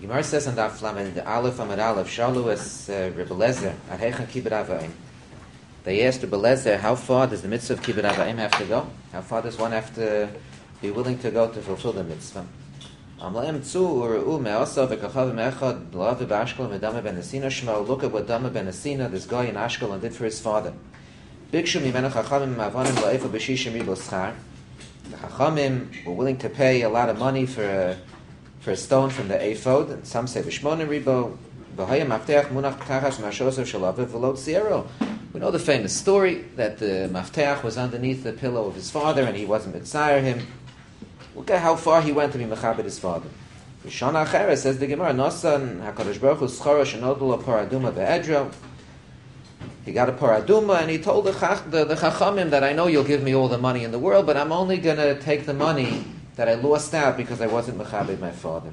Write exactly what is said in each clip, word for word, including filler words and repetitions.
Gemara says on Daf Lamed Aleph Amud Aleph, Shalu es Rebbe Lezer at Heichen Kibbud Avayim. They asked Rebbe Lezer, how far does the mitzvah of Kibbud Avayim have to go? How far does one have to be willing to go to fulfill the mitzvah? Look at what Dama ben Asina, this guy in Ashkelon, did for his father. The Chachamim were willing to pay a lot of money for a, for a stone from the ephod, and some say B'shmonim ribo. We know the famous story that the mafteach was underneath the pillow of his father and he wasn't mitzayir him. Look at how far he went to be mechabed his father. Shana Achera says the Gemara, Nosan HaKadosh Baruch Hu schara shenodlu paraduma be'edro. He got a paraduma and he told the, chach, the, the chachamim that I know you'll give me all the money in the world, but I'm only going to take the money that I lost out because I wasn't mechabed my father.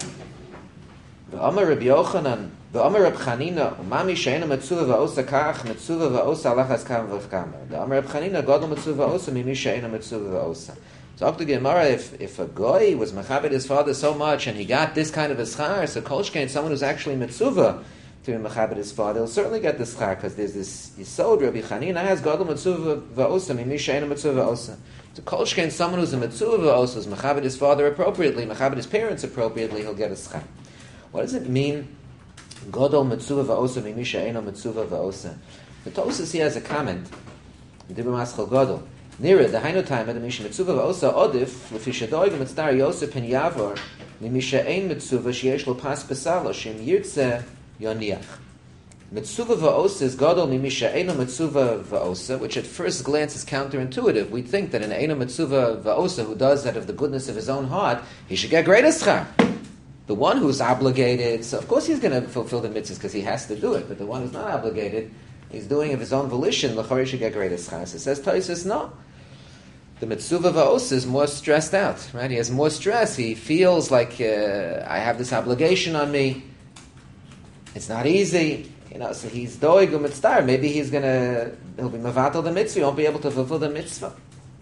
The Amar Rabbi Yochanan, the Amar Rabbi Chanina, Umami she'ena metzuva va'osa kach, metzuva va'osa alachas kam v'chkamer. The Amar Rabbi Chanina, Godel metzuva va'osa, mimi she'ena metzuva va'osa. So up to Gemara, if, if a goy was mechabed his father so much and he got this kind of a schar, so kolshkein, someone who's actually metzuva to be mechabed his father, he'll certainly get the schar, because there's this yisod, Rabbi Chanina has Godel metzuva va'osa, mimi she'ena metzuva va'osa. So kolshkein, someone who's a metzuva va'osa, who's mechabed his father appropriately, mechabed his parents appropriately, he'll get a schar. What does it mean? Godol metzuva va'osa mimi she'ena metzuva va'osa. The Tosas here has a comment. Dibur Maschal Godol. Nira the Hainu time the misha metzuva va'osa odif lefi shedoig mitzdar Yosef pen Yavor mimi she'en metzuva sheyesh lo pas besalo shem yirtze yoniach. Metzuva va'osa is Godol mimi she'ena metzuva va'osa, which at first glance is counterintuitive. We think that an ena metzuva va'osa who does that of the goodness of his own heart, he should get greater schar. The one who's obligated, so of course he's going to fulfill the mitzvahs because he has to do it, but the one who's not obligated, he's doing of his own volition, l'chori should get greater schas. It says, Tosfos, no. The metzuva va'osa is more stressed out, right? He has more stress. He feels like, uh, I have this obligation on me. It's not easy. You know, so he's doig u'mitzvah. Maybe he's going to, he'll be mevatel the mitzvah, he won't be able to fulfill the mitzvah.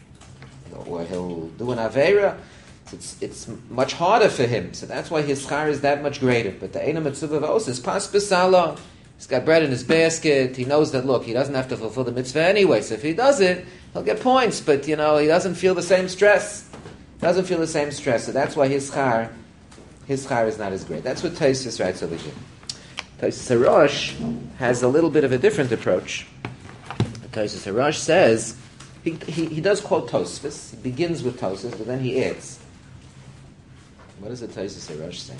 Or he'll do an aveira. It's it's much harder for him, so that's why his schar is that much greater. But the Eina Mitzvah V'Osa is pas b'sala. He's got bread in his basket. He knows that, look, he doesn't have to fulfill the mitzvah anyway, so if he does it, he'll get points, but, you know, he doesn't feel the same stress. Doesn't feel the same stress, so that's why his schar, his schar is not as great. That's what Tosfos writes over here. Tosfos Harosh has a little bit of a different approach. Tosfos Harosh says, he, he, he does quote Tosfos, he begins with Tosfos, but then he adds. What does the Tosfos Harosh say?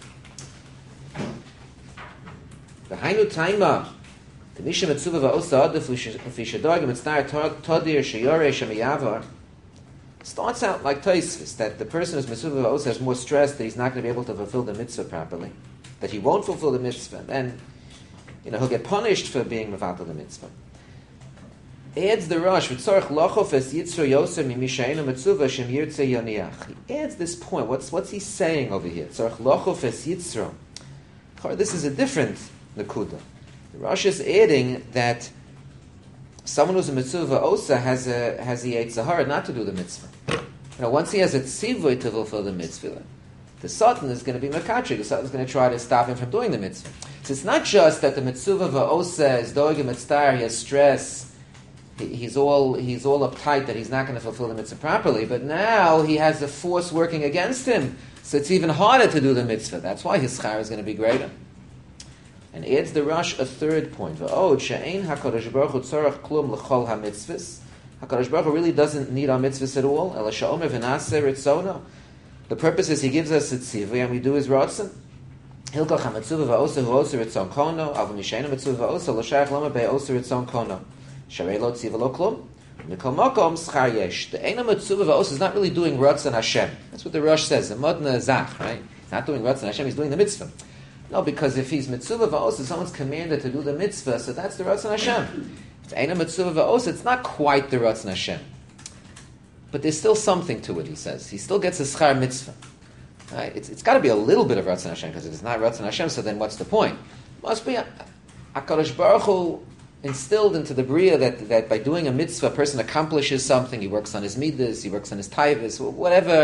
The Hainu Taima, the Misha Metzuva Va'osa Adif L'Shadog Mitznar Todir Sheyore Shemiyavar, starts out like Tosfos, that the person who's Metzuva Va'osa has more stress that he's not going to be able to fulfill the mitzvah properly, that he won't fulfill the mitzvah, and you know he'll get punished for being mevatel the mitzvah. Adds the Rosh v'tzorich lochof es yitzro yoser mimishainu metzuva shem yirtze yoniach. He adds this point. What's what's he saying over here? Tzorich lochof es yitzro. This is a different nekuda. The Rosh is adding that someone who's a mitzvah osa has a has the yitzhahara not to do the mitzvah. You know, once he has a tzivui to fulfill the mitzvah, the Satan is going to be makachik. The Satan is going to try to stop him from doing the mitzvah. So it's not just that the mitzvah osa is doig mitzvah, he has stress. He's all he's all uptight that he's not going to fulfill the mitzvah properly, but now he has a force working against him, so it's even harder to do the mitzvah. That's why his schar is going to be greater. And adds the Rosh a third point. V'od she'ein HaKadosh Baruch Hu tzorach klum l'chol ha-mitzvahs. HaKadosh Baruch Hu really doesn't need our mitzvahs at all. Ela she'omer v'naseh ritzono. The purpose is he gives us a tzivui and we do his rotzen. Hilkach ha-mitzvah v'osa hu osa ritzon kono, av misheinu mitzvah v'osa lo shayach loma be'osa ritzon kono. Sharei tziva lo klum. Mikol makom schar yesh. The Eina Mitzvah Va'osa is not really doing Ratzon Hashem. That's what the Rosh says. The Modna Zach, right? He's not doing Ratzon Hashem. He's doing the mitzvah. No, because if he's Mitzvah Va'osa, someone's commanded to do the mitzvah, so that's the Ratzon Hashem. If Eina Mitzvah Va'osa, it's not quite the Ratzon Hashem. But there's still something to it. He says he still gets a schar mitzvah. Right? It's it's got to be a little bit of Ratzon Hashem, because if it's not Ratzon Hashem, so then what's the point? It must be HaKadosh Baruch Hu instilled into the Bria that, that by doing a mitzvah, a person accomplishes something. He works on his midas, he works on his taivas, whatever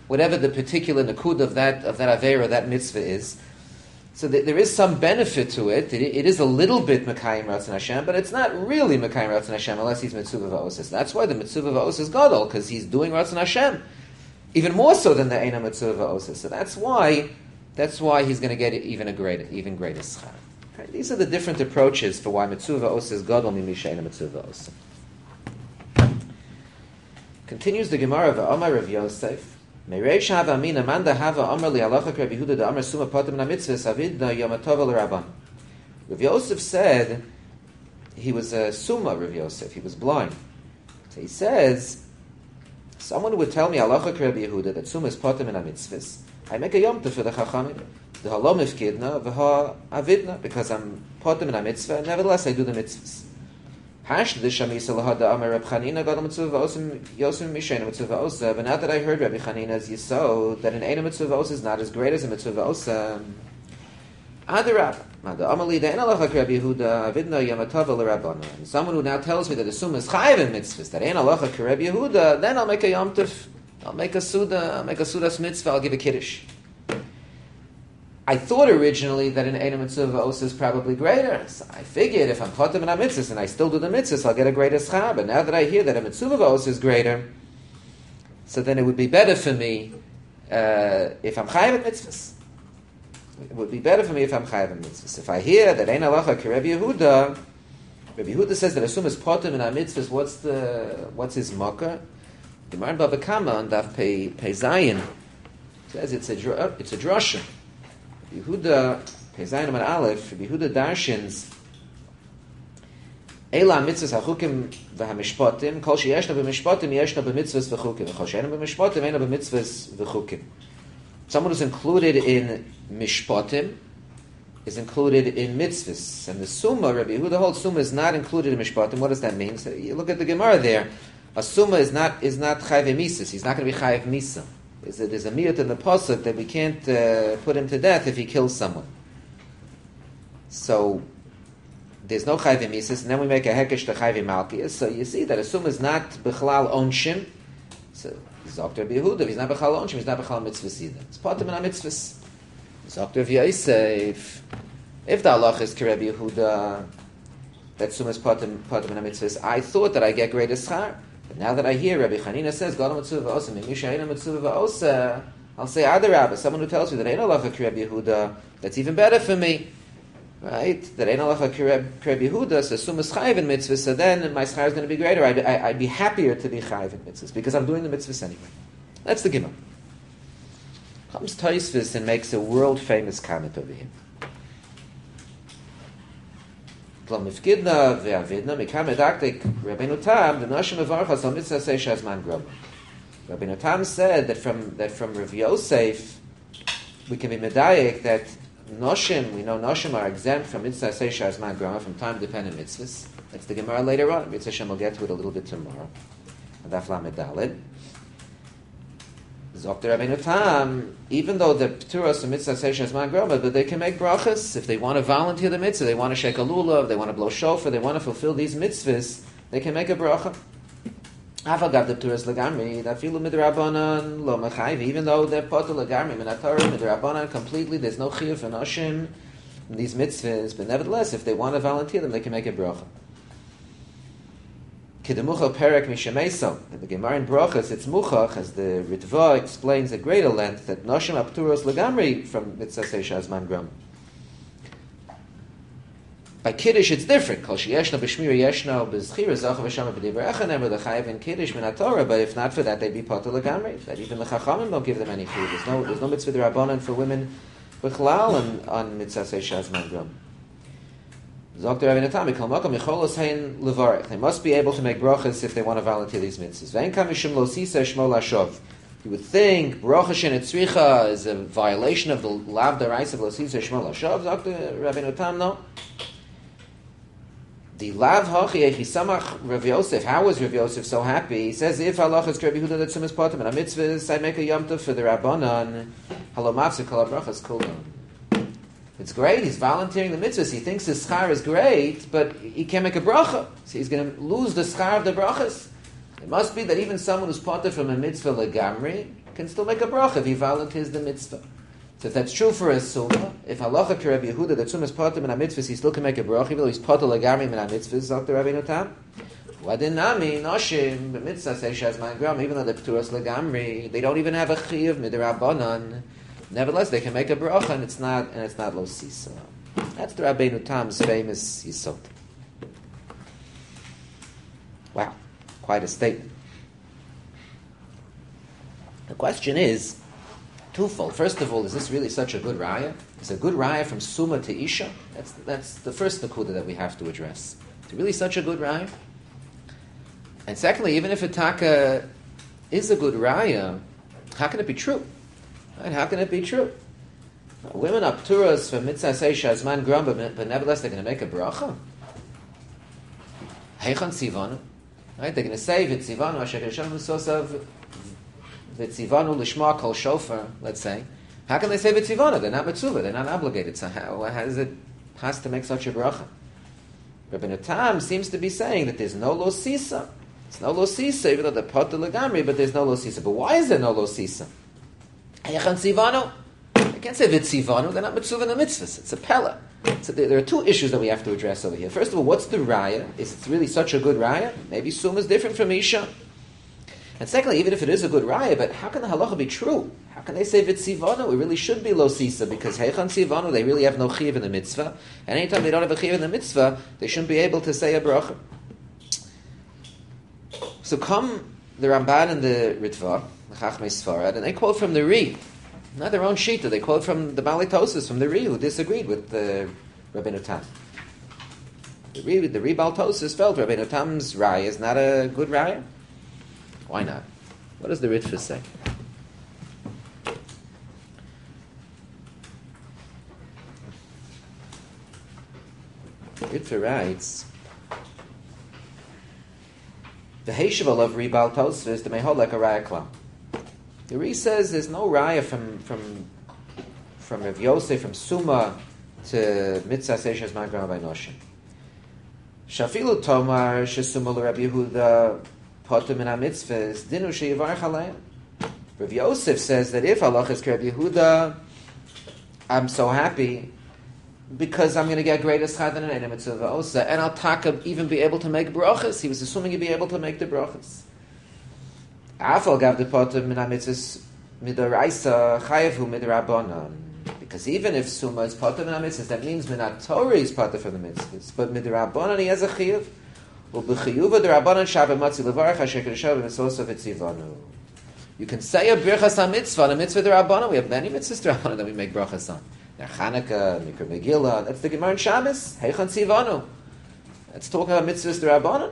whatever the particular nakud of that of that avera, that mitzvah is. So th- there is some benefit to it. It, it is a little bit Mekayim Ratzon Hashem, but it's not really Mekayim Ratzon Hashem unless he's Mitzvah Va'osis. That's why the Mitzvah Va'osis is Gadol, because he's doing Ratzon Hashem. Even more so than the Eina Mitzvah Va'osis. So that's why that's why he's going to get even a greater, even greater schar. Okay? These are the different approaches for why Mitzvah Va'osis is Gadol Mimisha Eina Mitzvah Va'osis. Continues the Gemara of Omar Rav Yosef. Mereish hava amina manda hava Omar li halacha Rabbi Yehuda da Omar suma potem na mitzvahs avidna yom tov l'Rabban. Rav Yosef said he was a summa. Rav Yosef, he was blind. So he says, someone would tell me halacha Rabbi Yehuda that suma is potem na mitzvahs. I make a yom tov for the chachamim. The halom ifkidna v'ha avidna, because I'm potem na mitzvah, and nevertheless I do the mitzvahs. Hash the shamisa lahada Amar Reb Chanina gadol mitzvah va'osim yosim mishena mitzvah va'osa. But now that I heard Rabbi Chanina's yisod that an eina mitzvah va'osa is not as great as a mitzvah va'osa, adarab mada amali de'en alacha Rabbi Yehuda avidna yamatava l'Rabbana. And someone who now tells me that the summa is chayiv in mitzvahs, that ein alacha Rabbi Yehuda, then I'll make a yom tov, I'll make a suda, I'll make a sudas mitzvah, I'll give a kiddush. I thought originally that an Eina Mitzvah Va'osa is probably greater. So I figured if I'm Potem in a mitzvah and I still do the mitzvahs, I'll get a greater schar. But now that I hear that a Mitzvah Va'osa is greater, so then it would be better for me uh, if I'm chayav at mitzvahs. It would be better for me if I'm chayav at mitzvahs. If I hear that Ein Halacha Rabbi Yehuda, Rabbi Yehuda says that assume is Potem in a mitzvahs, what's the what's his mocker? The Gemara in Bava Kama on Daf Pei Pei Zayin says it's a it's a drasha. Yehuda, Pezayin Amar Aleph, Yehuda darshins Eila mitzvahs hachukim v'hamishpatim, kol sheyeshna b'mishpatim yeshna b'mitzvahs v'chukim, v'chol she'ena b'mishpatim eina b'mitzvahs v'chukim. Someone who's included in mishpatim is included in mitzvahs, and the summa, Rabbi Yehuda holds summa is not included in mishpatim. What does that mean? So you look at the Gemara there. A summa is not is not chayv misas. He's not going to be chayv misa. Is that there's a miyut in the pasuk that we can't uh, put him to death if he kills someone. So there's no chayvim mises, and then we make a hekesh to chayvim malkias. So you see that assume is not b'chalal onshim. So Zokter Yehuda, he's not b'chalal onshim, he's not b'chalal mitzvahs either. It's potem and mitzvahs. Zokter Yosef, if the halach is Rabbi Yehuda, that assume is potem potem and mitzvahs, I thought that I get greater schar. But now that I hear Rabbi Chanina says, Gadol mitzvah va'osa, mimisha eina mitzvah va'osa, I'll say, Adarabba, someone who tells me that ain't halacha Rabbi Yehuda, that's even better for me. Right? That ain't halacha Rabbi Yehuda, so sumas chayiv in mitzvahs, so then my schar is going to be greater. I'd, I, I'd be happier to be chayiv in mitzvahs, because I'm doing the mitzvahs anyway. That's the Gemara. Comes Tosfos and makes a world-famous comment over here. Mifkidna ve'avidna mikam edaktik Rabbeinu Tam the nashim avarchas al mitzvah say shazman groma. Rabbeinu Tam said that from that from Rav Yosef we can be medayik that noshim, we know noshim are exempt from mitzvah say shazman groma, from time dependent mitzvahs. That's the Gemara later on. Mitzvah Shem will get to it a little bit tomorrow. Daf Lamed Daled. Zokter Rabbeinu Tam, even though the Pturos and Mitzvah say Shazman Groma, but they can make brachas. If they want to volunteer the mitzvah, they want to shake a lulav, they want to blow shofar, they want to fulfill these mitzvahs, they can make a bracha. Avagav the Pturos Lagamri, Dafilu Midrabanan, Lo Mechayv, even though they're Potel Lagamri, Minatar, Midrabanan, completely, there's no chiyuv and oshim in these mitzvahs, but nevertheless, if they want to volunteer them, they can make a bracha. Kedemucha perek mishameso. In the Gemara in Brachas, it's muchach, as the Ritva explains at greater length, that noshim apturos legamri from mitzvah seisha azman gram. By Kiddush, it's different. Kol sheyeshna b'shmir yeshna b'zchira zacha v'shama b'divrei echanem v'lechayev in Kiddush min haTorah. But if not for that, they'd be poter legamri. That even the Chachamim don't give them any food. There's no there's no mitzvah d'Rabbanan for women b'chlal on, on mitzvah seisha azman gram. They must be able to make brachas if they want to volunteer these mitzvahs. You would think bracha shenetzricha is a violation of the lav daraisa of lo sisa shmo lashav. Doctor Rabbeinu Tam, no. The lav hachi echisamach Rav Yosef. How was Rav Yosef so happy? He says, if Allah is Rabbi Yehuda that sumas potem and a mitzvahs, I make a yom tov for the Rabbanan. Halomavse kol brachas kulon. It's great, he's volunteering the mitzvahs, he thinks his schar is great, but he can't make a bracha. So he's going to lose the schar of the brachas. It must be that even someone who's potter from a mitzvah legamri can still make a bracha if he volunteers the mitzvah. So if that's true for a summa, if halacha ki Rabbi Yehuda that summa is potter min ha-mitzvahs, he still can make a bracha, even though he's potter legamri min ha-mitzvahs, Doctor Rabbeinu Tam. Wadinami, noshim, b'mitzvah say shazman gram, even though they're pturas legamri, they don't even have a chiyuv midrabanan. Nevertheless, they can make a bracha, and it's not, and it's not lo sisa. That's the Rabbeinu Tam's famous yisod. Wow, quite a statement. The question is twofold. First of all, is this really such a good raya? Is a good raya from summa to isha? That's that's the first nakuda that we have to address. Is it really such a good raya? And secondly, even if a taka is a good raya, how can it be true? Right? How can it be true? Women are pturas for mitzvah seisha azman gramba, but nevertheless they're going to make a bracha. Heichan tzivanu, right? They're going to say v'tzivanu asher keshem v'sosav v'tzivanu lishma kol shofar. Let's say, how can they say v'tzivanu? They're not mitzvah. They're not obligated. So how, how does it has to make such a bracha? Rabbeinu Tam seems to be saying that there's no lo sisa. It's no lo sisa, even though they're potter legamri, but there's no lo sisa. But why is there no lo sisa? Heichan tzivanu. I can't say vitzivanu, they're not mitzvah in the mitzvahs. It's a pella. So there, there are two issues that we have to address over here. First of all, what's the raya? Is it really such a good raya? Maybe summa is different from isha. And secondly, even if it is a good raya, but how can the halacha be true? How can they say vitzivanu? It really should be lo sisa, because heichan tzivanu, they really have no chiyuv in the mitzvah. And anytime they don't have a chiyuv in the mitzvah, they shouldn't be able to say a bracha. So come the Ramban and the Ritva, the Chachmei Sfarad, and they quote from the Ri. Not their own shita. They quote from the Baalei Tosfos, from the Ri, who disagreed with the Rabbeinu Tam. The Ri, the Ri Baal Tosfos felt Rabbeinu Tam's raya is not a good raya. Why not? What does the Ritva say? The Ritva writes, the Heishaval of Ri Baal Tosfos, the Mehol like a raya klam. The Ri says there's no raya from from from Rav Yosef, from Summa to Mitzvah Seishes Magram by Noshim. Shafilu Tomar Shesumma Rabbi Yehuda Potem min HaMitzvahs Dinu Sheyivarech Aleim. Rav Yosef says that if Allah is Rabbi Yehuda, I'm so happy because I'm going to get greater schad than an mitzvah osa, and I'll taka even be able to make brachas. He was assuming he'd be able to make the brachas. Afal gav the potem min ha-mitzvahs midaraisa chayevu midarabanan. Because even if summa is potem min ha-mitzvahs, that means min ha-Torah is potem from the mitzvahs. But midarabanan he has a chayev. U'b'chiyuva derabanan shabbat matzi levarach asher kedushav v'sosa v'tzivanu. You can say a birchas ha-mitzvah on a mitzvah derabanan. We have many mitzvahs derabanan that we make brachas on. Ner Chanukah, Mikra Megillah. That's the Gemara in Shabbos. Heichan tzivanu. Let's talk about mitzvahs derabanan.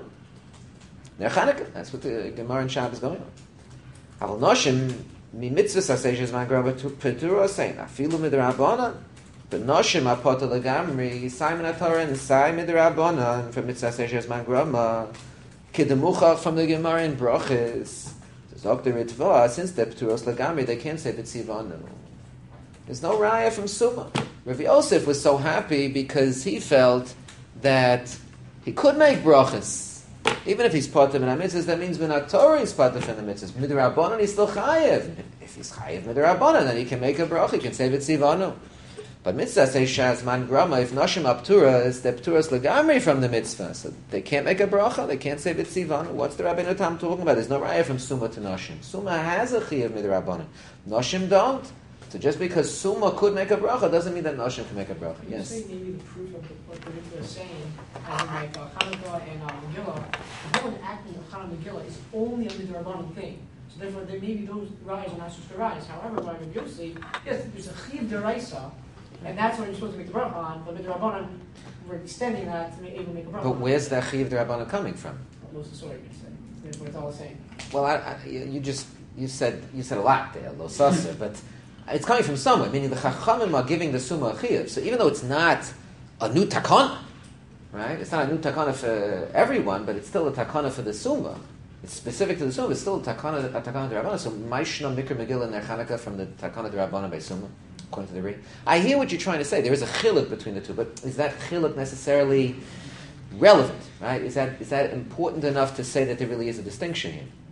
Ner Chanukah. That's what the Gemara in Shabbos is going on. Aval noshim mi mitzvahs aseish man grava petura saying afilu midrabanan. But noshim apota legamri Simon Atorah and Sai midrabanan from mitzvahs aseish man grava kidemucha from the Gemara in Brachos. Doctor Ritva, since they're pturos legamri, they can't say b'tzivanu. There's no raya from Summa. Rav Yosef was so happy because he felt that he could make brachas. Even if he's potem in ha-mitzvahs, that means min ha-Torah is potem in the mitzvahs. Midrabanan he's still chayev. If he's chayev midrabanan, then he can make a bracha, he can say v'tzivanu. But mitzvah says shaz man grama, if noshim apturas, they're pturas legamri from the mitzvah. So they can't make a bracha, they can't say v'tzivanu. What's the Rabbeinu Tam talking about? There's no raya from Summa to noshim. Summa has a chayev midrabanan. Noshim don't. So just because Summa could make a bracha doesn't mean that Noshim can make a bracha. Yes? You say maybe the proof of the, what the Ritva is saying, as in like uh, Chanukah and uh, Megillah, the whole acting of Chanukah and Megillah is only a midrabanan thing. So therefore, there maybe those rise are not supposed to rise. However, by Rav Yosef, yes, there's a chiv deraisa, and that's what you're supposed to make the bracha on. But midrabanan, we're extending that to be able to make a bracha. But where's that chiv derabanan coming from? Most of the story, you say. Therefore, it's all the same. Well, I, I, you just you said you said a lot there, lo sasa, but. It's coming from somewhere, meaning the Chachamim are giving the Summa a chiyuv. So even though it's not a new takana, right? It's not a new takana for everyone, but it's still a takana for the Summa. It's specific to the Summa. It's still a takana, a takana d'Rabbanan. So Maishna Mikra Megillah and Ner Chanukah from the takana d'Rabbanan by Summa, according to the Ri. I hear what you're trying to say. There is a chiluk between the two, but is that chiluk necessarily relevant? Right? Is that is that important enough to say that there really is a distinction here?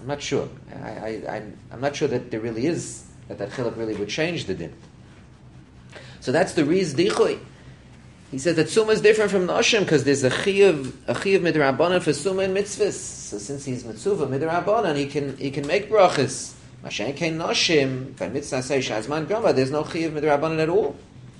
I'm not sure. I, I, I, I'm not sure that there really is, that that chiluk really would change the din. So that's the Riz Dichui. He says that Summa is different from Noshim because there's a chiyuv, a chiyuv midrabanan for Summa and mitzvahs. So since he's mitzuva midrabanan, he can he can make brachas. Mashen kein Noshim, by mitzvah say shazman gama, there's no chiyuv midrabanan at all.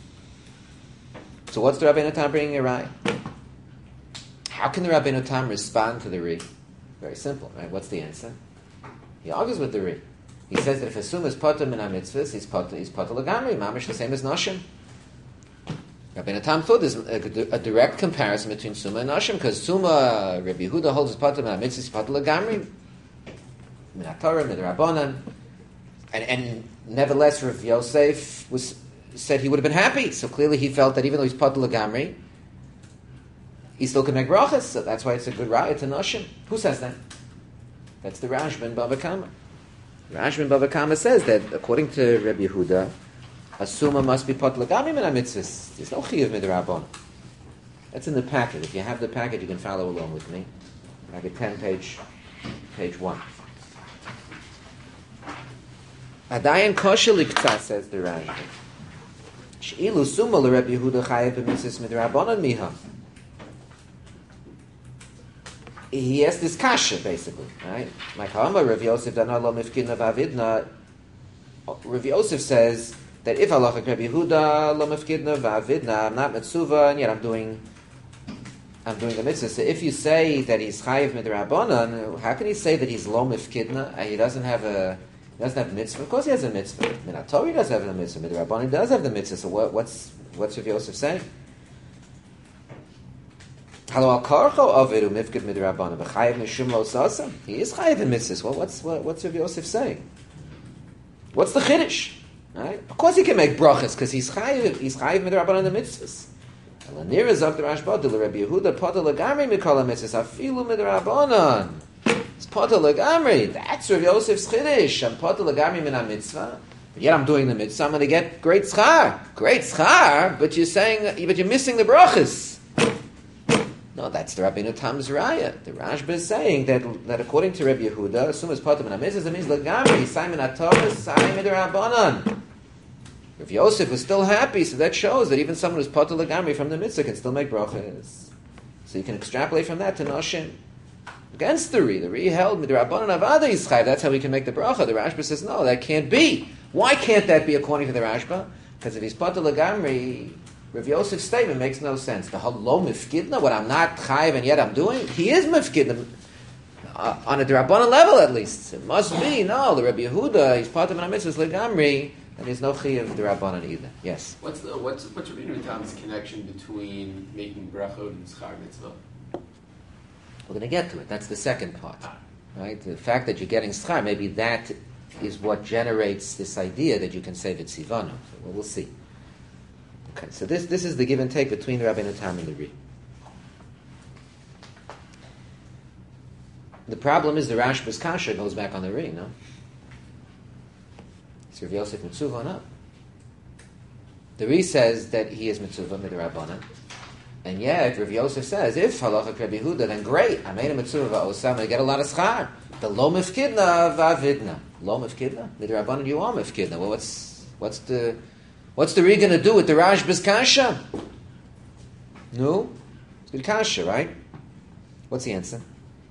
So what's the Rabbeinu Tam bringing a rai? How can the Rabbeinu Tam respond to the Ri? Very simple, right? What's the answer? He argues with the Ri. He says that if a Summa is potter min ha-mitzvahs, he's potter, he's potter l'gamri, mamish the same as Noshim. Rabbeinu Tam thought there's a, a direct comparison between Summa and Noshim, because Summa, Rabbi Yehuda holds his potter min ha-mitzvahs, he's potter l'gamri, min ha-Torah, min ha-Rabbanan, and, and nevertheless Rav Yosef was, said he would have been happy, so clearly he felt that even though he's potter l'gamri, he still can make brachas, so that's why it's a good raya to Noshim. Who says that? That's the Rashba Bava Kama. Rashba Bava Kama says that according to Rabbi Yehuda, a Summa must be pot l'gamim in ha-mitzvahs. There's no chiyuv midrabon. That's in the packet. If you have the packet, you can follow along with me. Packet ten, page page one. Adayin kosher liktzah, says the Rashba. She'ilu Summa l'Rabbi Yehuda chayev b'mitzvahs midrabanon miha. He has this kasha, basically, right? Like Hama, Rav Yosef Dana lo mifkidna v'avidna. Rav Yosef says that if halacha Rabbi Yehuda lo mifkidna v'avidna, I'm not mitzuva, and yet I'm doing, I'm doing the mitzvah. So if you say that he's chayiv midrabanan, how can he say that he's lo mifkidna? He doesn't have a, he doesn't have a mitzvah. Of course, he has a mitzvah. Minatori he doesn't have a mitzvah. Midrabanan does have the mitzvah. So what, what's what's Rav Yosef saying? Halo al karcho avidu mifkid midrabanan b'chayiv mishum lo sasam. He is chayiv in mitzvahs. Well, what's what, what's Rav Yosef saying? What's the chiddush? Right? Of course, he can make brachas because he's chayiv. He's chayiv midrabanan the mitzvahs. Elanir is of the Rashba de Rabbi Yehuda poter legamri mikol mitzvahs afilu midrabanan. It's poter legamri. That's Rav Yosef's chiddush. I'm poter legamri min ha-mitzvah. But yet I'm doing the mitzvah. I'm going to get great schar. Great schar. But you're saying, but you're missing the brachas. No, that's the Rabbeinu Tam's raya. The Rashba is saying that that according to Rabbi Yehuda, as soon as potem and mitzvahs, it means legamri, Simon Atorah, Simon Midrabanan. Rav Yosef was still happy, so that shows that even someone who's potem legamri from the mitzvah can still make brachas. So you can extrapolate from that to Noshim. Against the Ri, the Ri held Midrabanan Avada Yischayv. That's how we can make the bracha. The Rashba says no, that can't be. Why can't that be according to the Rashba? Because if he's potem legamri, Rav Yosef's statement makes no sense. The halo mifkidna, what I'm not chayiv and yet I'm doing, he is mifkidna uh, on a drabanan level at least. It must be no. The Rabbi Yehuda, he's part of an mitzvahs legamri, and there's no chayiv drabanan either. Yes. What's the what's what's Rabbi Tam's connection between making brachot and schar mitzvah? We're going to get to it. That's the second part, right? The fact that you're getting schar, maybe that is what generates this idea that you can save it sivano. So well, we'll see. Okay, so this this is the give and take between the Rabbeinu Tam and the Ri. The problem is the Rashba's kasha goes back on the Ri, no? Is Rav Yosef mitzuva or not? The Ri says that he is mitzuva midrabanan, and yet Rav Yosef says if halacha Rabbi Yehuda, then great, I made a mitzuva va'osam, I get a lot of schar. The lo mifkidna va'avidna, lo mifkidna midrabanan, you are mifkidna. Well, what's what's the What's the Ri going to do with the Rashba's kasha? No? It's good kasha, right? What's the answer?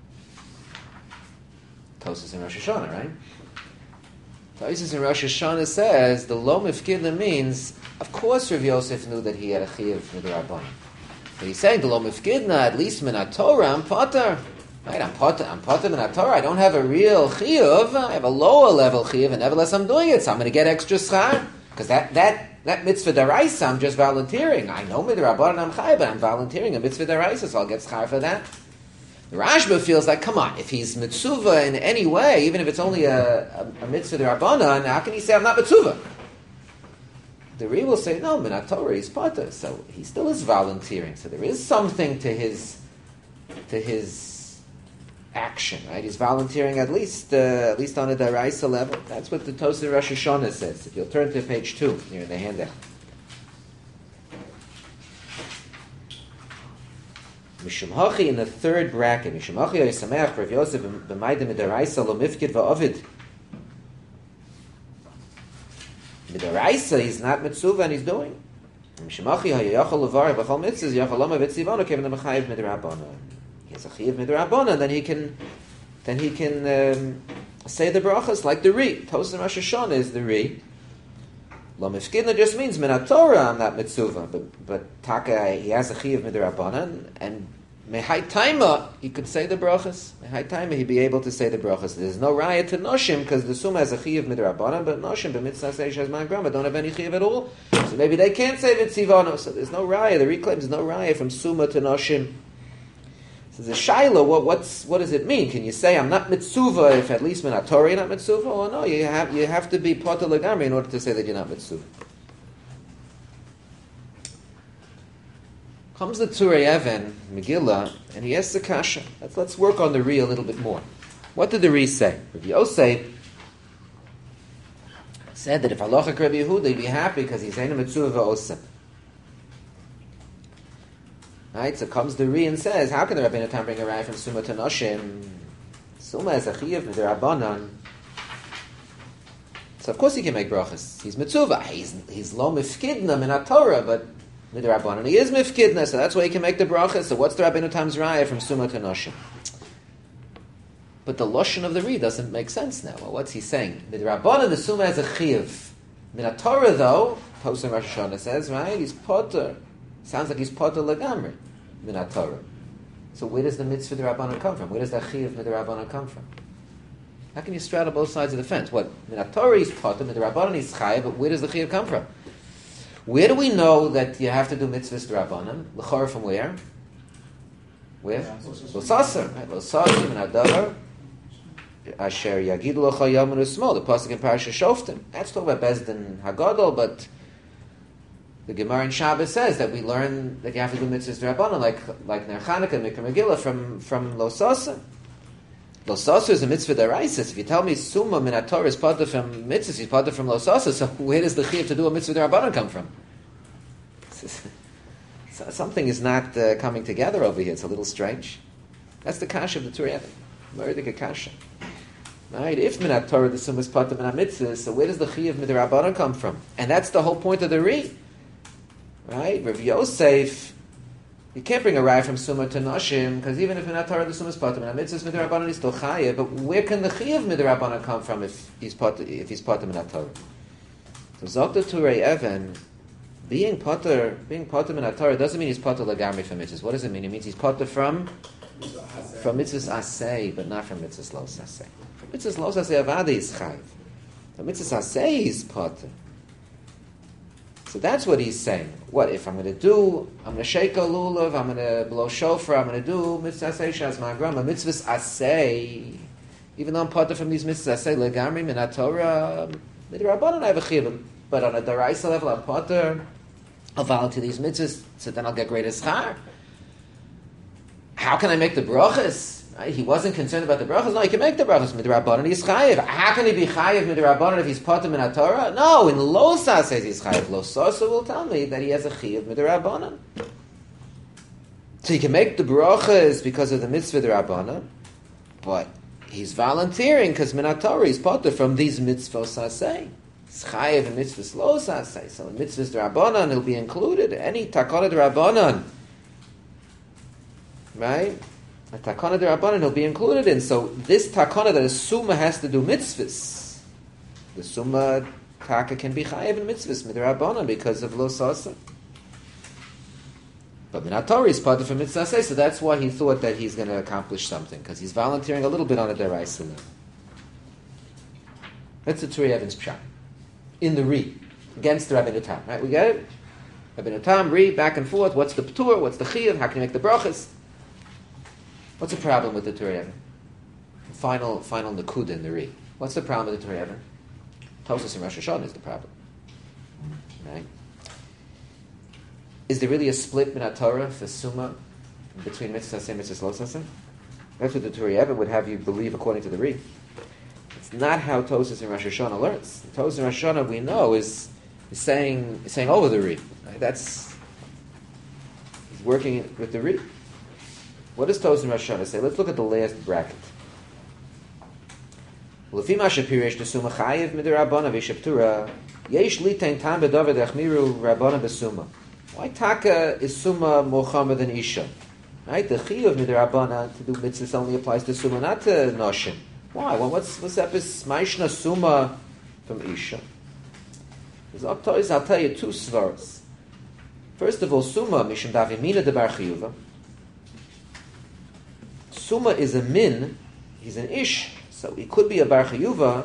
Tosas in Rosh Hashanah, right? Tosas in Rosh Hashanah says the lo mifkidna means, of course Rav Yosef knew that he had a chiyuv midrabanan. But he's saying the lo mifkidna, at least min ha-Torah, I'm potter. Right, I'm potter, I'm potter min ha-Torah. I don't have a real chiyuv. I have a lower level chiyuv, and nevertheless I'm doing it, so I'm going to get extra schar. Because that, that, that mitzvah daraisa, I'm just volunteering. I know midrabanan I'm chai, but I'm volunteering a mitzvah daraisa, so I'll get schar for that. The Rashba feels like, come on, if he's mitzuva in any way, even if it's only a, a, a mitzvah darabanan, how can he say I'm not mitzuva? The Ri will say, no, min ha-Torah, he's potter, so he still is volunteering. So there is something to his to his action, right? He's volunteering at least uh, at least on a daraisa level. That's what the Tosafos Rosh Hashanah says. If you'll turn to page two, here in the handout. Mishum Hachi in the third bracket. Mishum Hachi Yisameach Rav Yosef b'mayda midaraisa lo mifkid va'ovid. Midaraisa, he's not mitzuva and he's doing. Mishum Hachi hayachol levar b'chol mitzvahs yachol lama v'tzivano kevin l'mechayiv midarabana. He has a chiyav midarabana, then he can, then he can um, say the brachas like the Ri. Tosas Rosh Hashanah is the Ri. Lo mifkidna just means min Torah, I'm not mitzuva, but but taka he has a chiyav midrabanan, and mehai taima he could say the brachas. Mehai taima he'd be able to say the brachas. There's no raya to noshim because the summa has a chiyav midrabanan, but noshim b'mitzvah seish has man grama don't have any chiyav at all. So maybe they can't say vitzivano. So there's no raya. The reclaim is no raya from summa to noshim. So the shaila, what what's what does it mean? Can you say I'm not mitzuva if at least min Torah you're not mitzuva? Or no, you have you have to be poter legamri in order to say that you're not mitzuva. Comes the Turei Even Megillah, and he asks the kasha. Let's let's work on the Ri a little bit more. What did the Ri say? Rav Yosef said that if halacha Rabbi Yehuda, he'd be happy because he's ain't a mitzuva v'osem. Right, so comes the Ri and says, how can the Rabbeinu Tam bring a raya from Summa to Noshim? Summa is a chiyav midrabanan. So of course he can make brachas. He's mitzvah. He's he's lo mifkidna min Torah, but midrabanan he is mifkidna, so that's why he can make the brachas. So what's the Rabbeinu Tam's raya from Summa to Noshim? But the lashon of the Ri doesn't make sense now. Well, what's he saying? Midrabanan the Summa is a chiyav. Min Torah though, Tosas Rosh Hashanah says, right? He's potter. Sounds like he's poter legamri min Torah. So where does the mitzvah d'Rabbanan come from? Where does the chiyuv d'Rabbanan come from? How can you straddle both sides of the fence? What min Torah is poter, min d'Rabbanan is chayav, but where does the chiyuv come from? Where do we know that you have to do mitzvahs d'Rabbanan? L'chor from where? Where? L'saser. Right? L'saser min hadavar asher yagidu l'cha yamun usmo. The pasuk in Parashat Shoftim. That's talking about Bezdin Hagadol, but the Gemara in Shabbos says that we learn that you have to do mitzvahs d'Rabbanan, like like Ner Chanukah, Mikra Megillah, from from Lo Sasa. Lo Sasa is a mitzvah d'Oraisa. If you tell me Summa min Torah is part from mitzvahs, he's part from Lo Sasa, so where does the chiyuv to do a mitzvah d'Rabbanan come from? So something is not uh, coming together over here. It's a little strange. That's the kasha of the Turei Even. Murdik kasha. Right? If min Torah the Summa is part of min mitzvahs, so where does the chiyuv midrabbanan come from? And that's the whole point of the Ri. Right? Rav Yosef, you can't bring a raya from Summa to Noshim, because even if in Torah the Summa is potter, and mitzvahs midrabanan is still chayav, but where can the chiyuv midrabanan come from if he's potter, if he's potter min Torah? So Zok the Turei Even, being potter, being potter min Torah doesn't mean he's potter legamri from mitzvahs. What does it mean? It means he's potter from from mitzvahs asay, but not from mitzvahs los asay. From mitzvahs los asay avada is chayav. From mitzvahs asay is potter. So that's what he's saying. What if I'm going to do? I'm going to shake a lulav. I'm going to blow shofar. I'm going to do mitzvah asay shas ma'agrama. Mitzvahs asay. Even though I'm potter from these mitzvahs asay legamri min Torah, midrabanan I have a chiyuv. But on a daraisa level, I'm potter. I'll volunteer these mitzvahs, so then I'll get greater schar. How can I make the brachas? Right? He wasn't concerned about the brachas. No, he can make the brachas. Midrabanan he's chayiv. How can he be chayiv midrabanan if he's potter min Torah? No, in Losa says he's chayiv. Losa will tell me that he has a chayiv midrabanan. So he can make the brachas because of the mitzvah d'Rabbanan, but he's volunteering because min Torah he's potter from these mitzvahs asay. He's chayiv in mitzvahs Losa asay. So in mitzvahs d'Rabbanan he'll be included. Any takana d'Rabbanan, right? A takana d'Rabbanan he'll be included in. So this takana that a summa has to do mitzvahs, the summa taka can be chayiv in mitzvahs midrabanan because of lo sasa. But min Torah is part of a mitzvah, so that's why he thought that he's going to accomplish something because he's volunteering a little bit on a deraisa level. That's the Turei Even's pshat in the Ri against the Rabbeinu Tam. Right? We get it. Rabbeinu Tam, Ri, back and forth. What's the p'tur? What's the chiyuv? How can you make the brachas? What's the problem with the Turei Even? Final, final nakuda in the Ri. What's the problem with the Turei Even? Tosas and Rosh Hashanah is the problem. Right? Is there really a split min Torah for summa between mitzvah and mitzvah lo saseh? That's what the Turei Even would have you believe according to the Ri. It's not how Tosas and Rosh Hashanah learns. Tosas and Rosh Hashanah we know is, is saying is saying over the Ri. Right? That's he's working with the Ri. What does Tosfos in Rosh Hashanah say? Let's look at the last bracket. L'fi ma shepirish desuma chayiv midirabana v'sheptura yesh litain tam bedavid echmiru rabana besuma. Why taka is suma more chamer than isha? Right? The chiyuv midirabana to do mitzvahs only applies to suma, not to noshim. Why? Well, what's what's up? Is maishna suma from isha? I'll tell you two svaras. First of all, suma mishum davimina de bar chiyuva. Suma is a min. He's an ish. So he could be a bar chiyuva.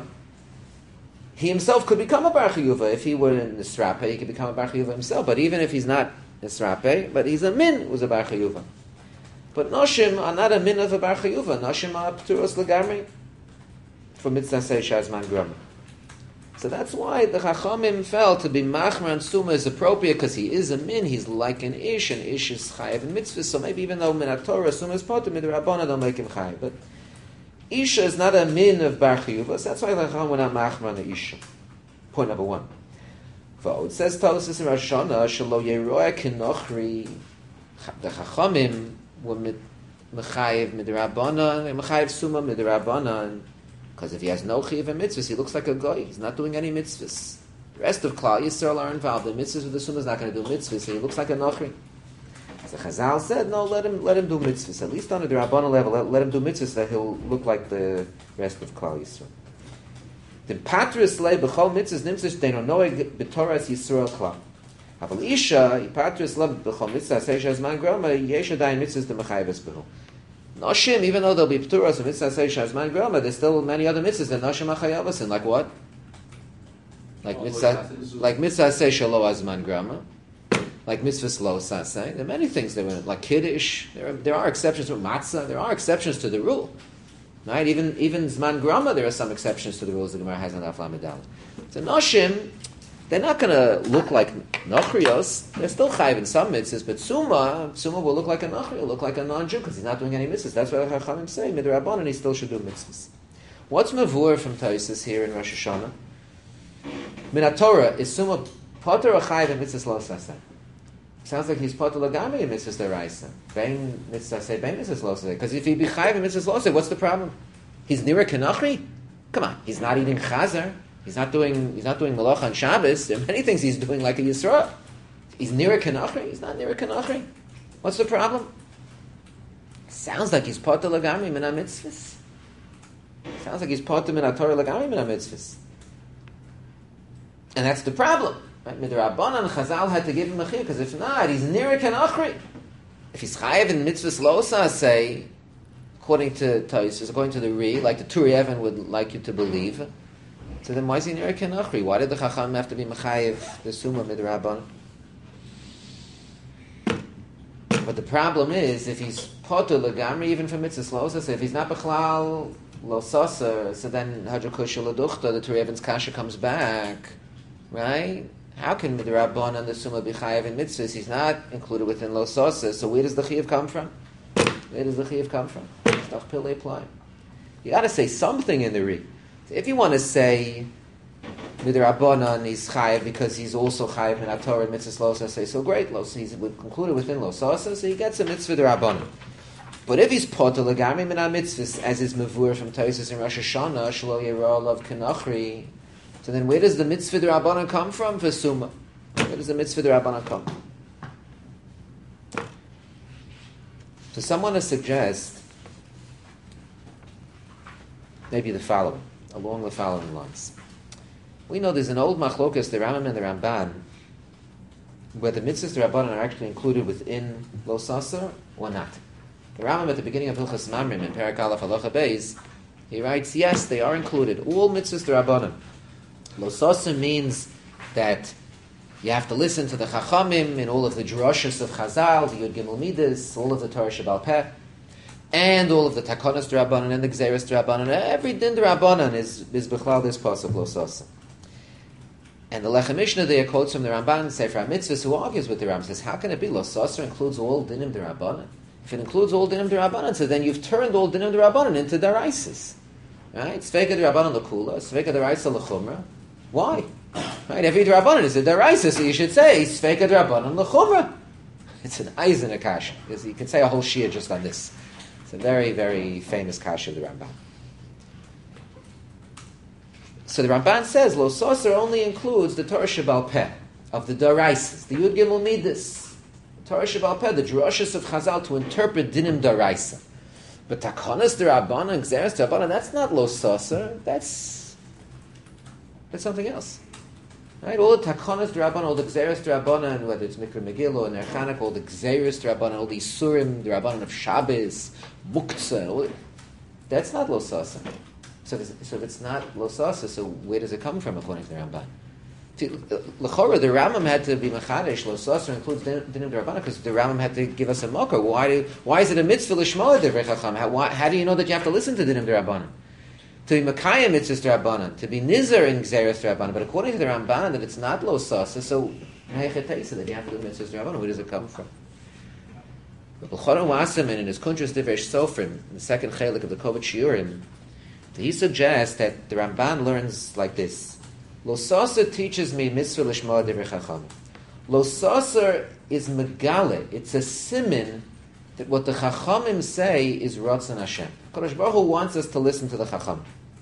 He himself could become a bar chiyuva. If he were in Nisrape, he could become a bar chiyuva himself. But even if he's not Nisrape, but he's a min who's a bar chiyuva. But noshim are not a min of a bar chiyuva. Noshim are pturos legamri for mitzvah say shazman grama. So that's why the Chachamim felt to be machmer and suma is appropriate because he is a min. He's like an ish, and ish is chayiv and mitzvah. So maybe even though min Torah suma is potem, midrabana don't make him chayiv, but Isha is not a min of Bar Chiyuvas. That's why the Chacham were not machmer on the Isha. Point number one. So it says Tosfos in Rosh Hashanah, Shelo Yeroa Kenochri. The Chachamim were mechayiv midrabana, mechayiv suma midrabana, because if he has no chiyuv and mitzvahs, he looks like a goy. He's not doing any mitzvahs. The rest of Klal Yisrael are involved in mitzvahs, but the suma is not going to do mitzvahs, so he looks like a nochri. So Chazal said, no, let him let him do mitzvahs. At least on a D'Rabbanan level, let, let him do mitzvahs that he'll look like the rest of Klal Yisrael. The patris lei b'chol mitzvahs nimtzah shteino noeg b'toras Yisrael klal. Aval isha patris lei b'chol mitzvahs seisha zman groma yesh adayin mitzvahs demachayves b'hu. Noshim, even though there'll be pturas and mitzvahs seisha zman groma, there's still many other mitzvahs that noshim achayavas in. Like what? Like mitzvah, like mitzvah seisha lo azman groma. Like mitzvahs lo saseh. There are many things that were like kiddush. There are, there are exceptions to matzah. There are exceptions to the rule. Right? Even even zman grama, there are some exceptions to the rules the Gemara has on Daf Lamed Daled. So noshim, they're not going to look like nochrios. They're still chayiv in some mitzvahs, but suma, suma will look like a nochri, will look like a non-Jew because he's not doing any mitzvahs. That's why the Chachamim say midrabanan he still should do mitzvahs. What's mavur from Tosfos here in Rosh Hashanah? Min Torah is suma poter or chayiv in mitzvahs lo saseh. Sounds like he's poter lagami in mitzvahs deraisa. Bein mitzvah say, bein mitzvahs lo saseh. Because if he be chayiv in mitzvahs lo saseh, what's the problem? He's near a kenachri? Come on, he's not eating chazar. He's not doing. He's not doing malacha on Shabbos. There are many things he's doing like a Yisra. He's near a kenachri. He's not near a kenachri. What's the problem? Sounds like he's poter lagami min mitzvahs. Sounds like he's poter min Torah lagami min mitzvahs. And that's the problem. Right? Midrabanan Chazal had to give him a chiyuv because if not, he's near a kenachri. If he's chayiv in mitzvahs losa, say, according to Tosfos, according to the Ri, like the Turi Evan would like you to believe, so then why is he near a kenachri? Why did the Chacham have to be mechayiv the suma midrabanan? But the problem is, if he's poter legamri even for mitzvahs losa, so if he's not bechlal losasa, so then hadrakusha laduchta, the Turi Evan's kasha comes back, right? How can midrabanan the suma be chayiv in mitzvahs? He's not included within losasa. So where does the chiyuv come from? Where does the chiyuv come from? Stuff pillay apply. You got to say something in the Ri. If you want to say midrabanan he's chayiv because he's also chayiv in Torah and mitzvahs losasa, say so great. He's included within losasa, so he gets a mitzvah drabanan. But if he's poter legamri min mitzvahs, as is mavur from Tosfos in Rosh Hashanah, shelo yirah of kenachri. So then where does the mitzvah d'Rabbanan come from for Suma? Where does the mitzvah d'Rabbanan come? So someone to suggest maybe the following, along the following lines. We know there's an old machlokas, the Rambam and the Ramban, where the mitzvahs d'Rabbanan are actually included within Lo Sasar or not. The Rambam at the beginning of Hilchas Mamrim in Perek Aleph Halacha Beis, he writes, yes, they are included, all mitzvahs d'Rabbanan. Lo Sasar means that you have to listen to the Chachamim in all of the Drashos of Chazal, the Yud Gimel Midas, all of the Torah Shebal Peh, and all of the Takonos D'Rabbanan and the Gzeres D'Rabbanan. Every Din D'Rabbanan is is B'chlal this pasuk Lo Sasar. And the Lechem Mishnah there quotes from the Ramban, Sefer HaMitzvahs, who argues with the Ram, says, how can it be Lo Sasar includes all Dinim D'Rabbanan? If it includes all Dinim D'Rabbanan, so then you've turned all Dinim D'Rabbanan into Daraisis. Right? Sveka D'Rabbanan L'Kula, Sveka D'Raisa L'Chumra. Why? Right? Every D'Rabbanan is a Daraisa, so you should say Sveka D'Rabbanan L'Chumra. It's an Eisen kasha. You can say a whole shia just on this. It's a very, very famous kasha of the Ramban. So the Ramban says, Lo Soser only includes the Torah Shebal Peh, of the Daraisas, the Yud Gimel Midas, the Torah Shebal Peh, the Drushes of Chazal to interpret Dinim Daraisa. But Takonas D'Rabbanan, Gzeres D'Rabbanan, that's not Lo Soser, that's, that's something else. Right? All the Takonas D'Rabbanan, all the Gzeres D'Rabbanan, whether it's Mikra Megillah or Ner Chanukah, all the Gzeres D'Rabbanan, all the Isurim, D'Rabbanan of Shabbos, Muktzah, all, that's not Lo Soser. So if, it's, so if it's not Lo Soser, so where does it come from according to the Ramban? L'chora, the Rambam had to be Machadish, Lo Soser includes Dinim D'Rabbanan, because the Rambam had to give us a mocker. Why do, why is it a mitzvah L'shmoa Divrei Chacham? How, why, how do you know that you have to listen to Dinim D'Rabbanan? To be Makayim mitzvahs D'Rabbanan, to be Nizer in Gzeres D'Rabbanan, but according to the Ramban that it's not Lo Soser, so Heichetaisa, that you have to do mitzvahs D'Rabbanan, where does it come from? L'chora Wasserman in his Kuntres Divrei Sofrim, in the second chelik of the Kovet Shiurim, he suggests that the Ramban learns like this. Lo Soser teaches me mitzvah l'shmoa divrei chacham. Lo Soser is megale. It's a simin that what the chachamim say is Ratzon Hashem. Kadosh Baruch Hu wants us to listen to the chacham.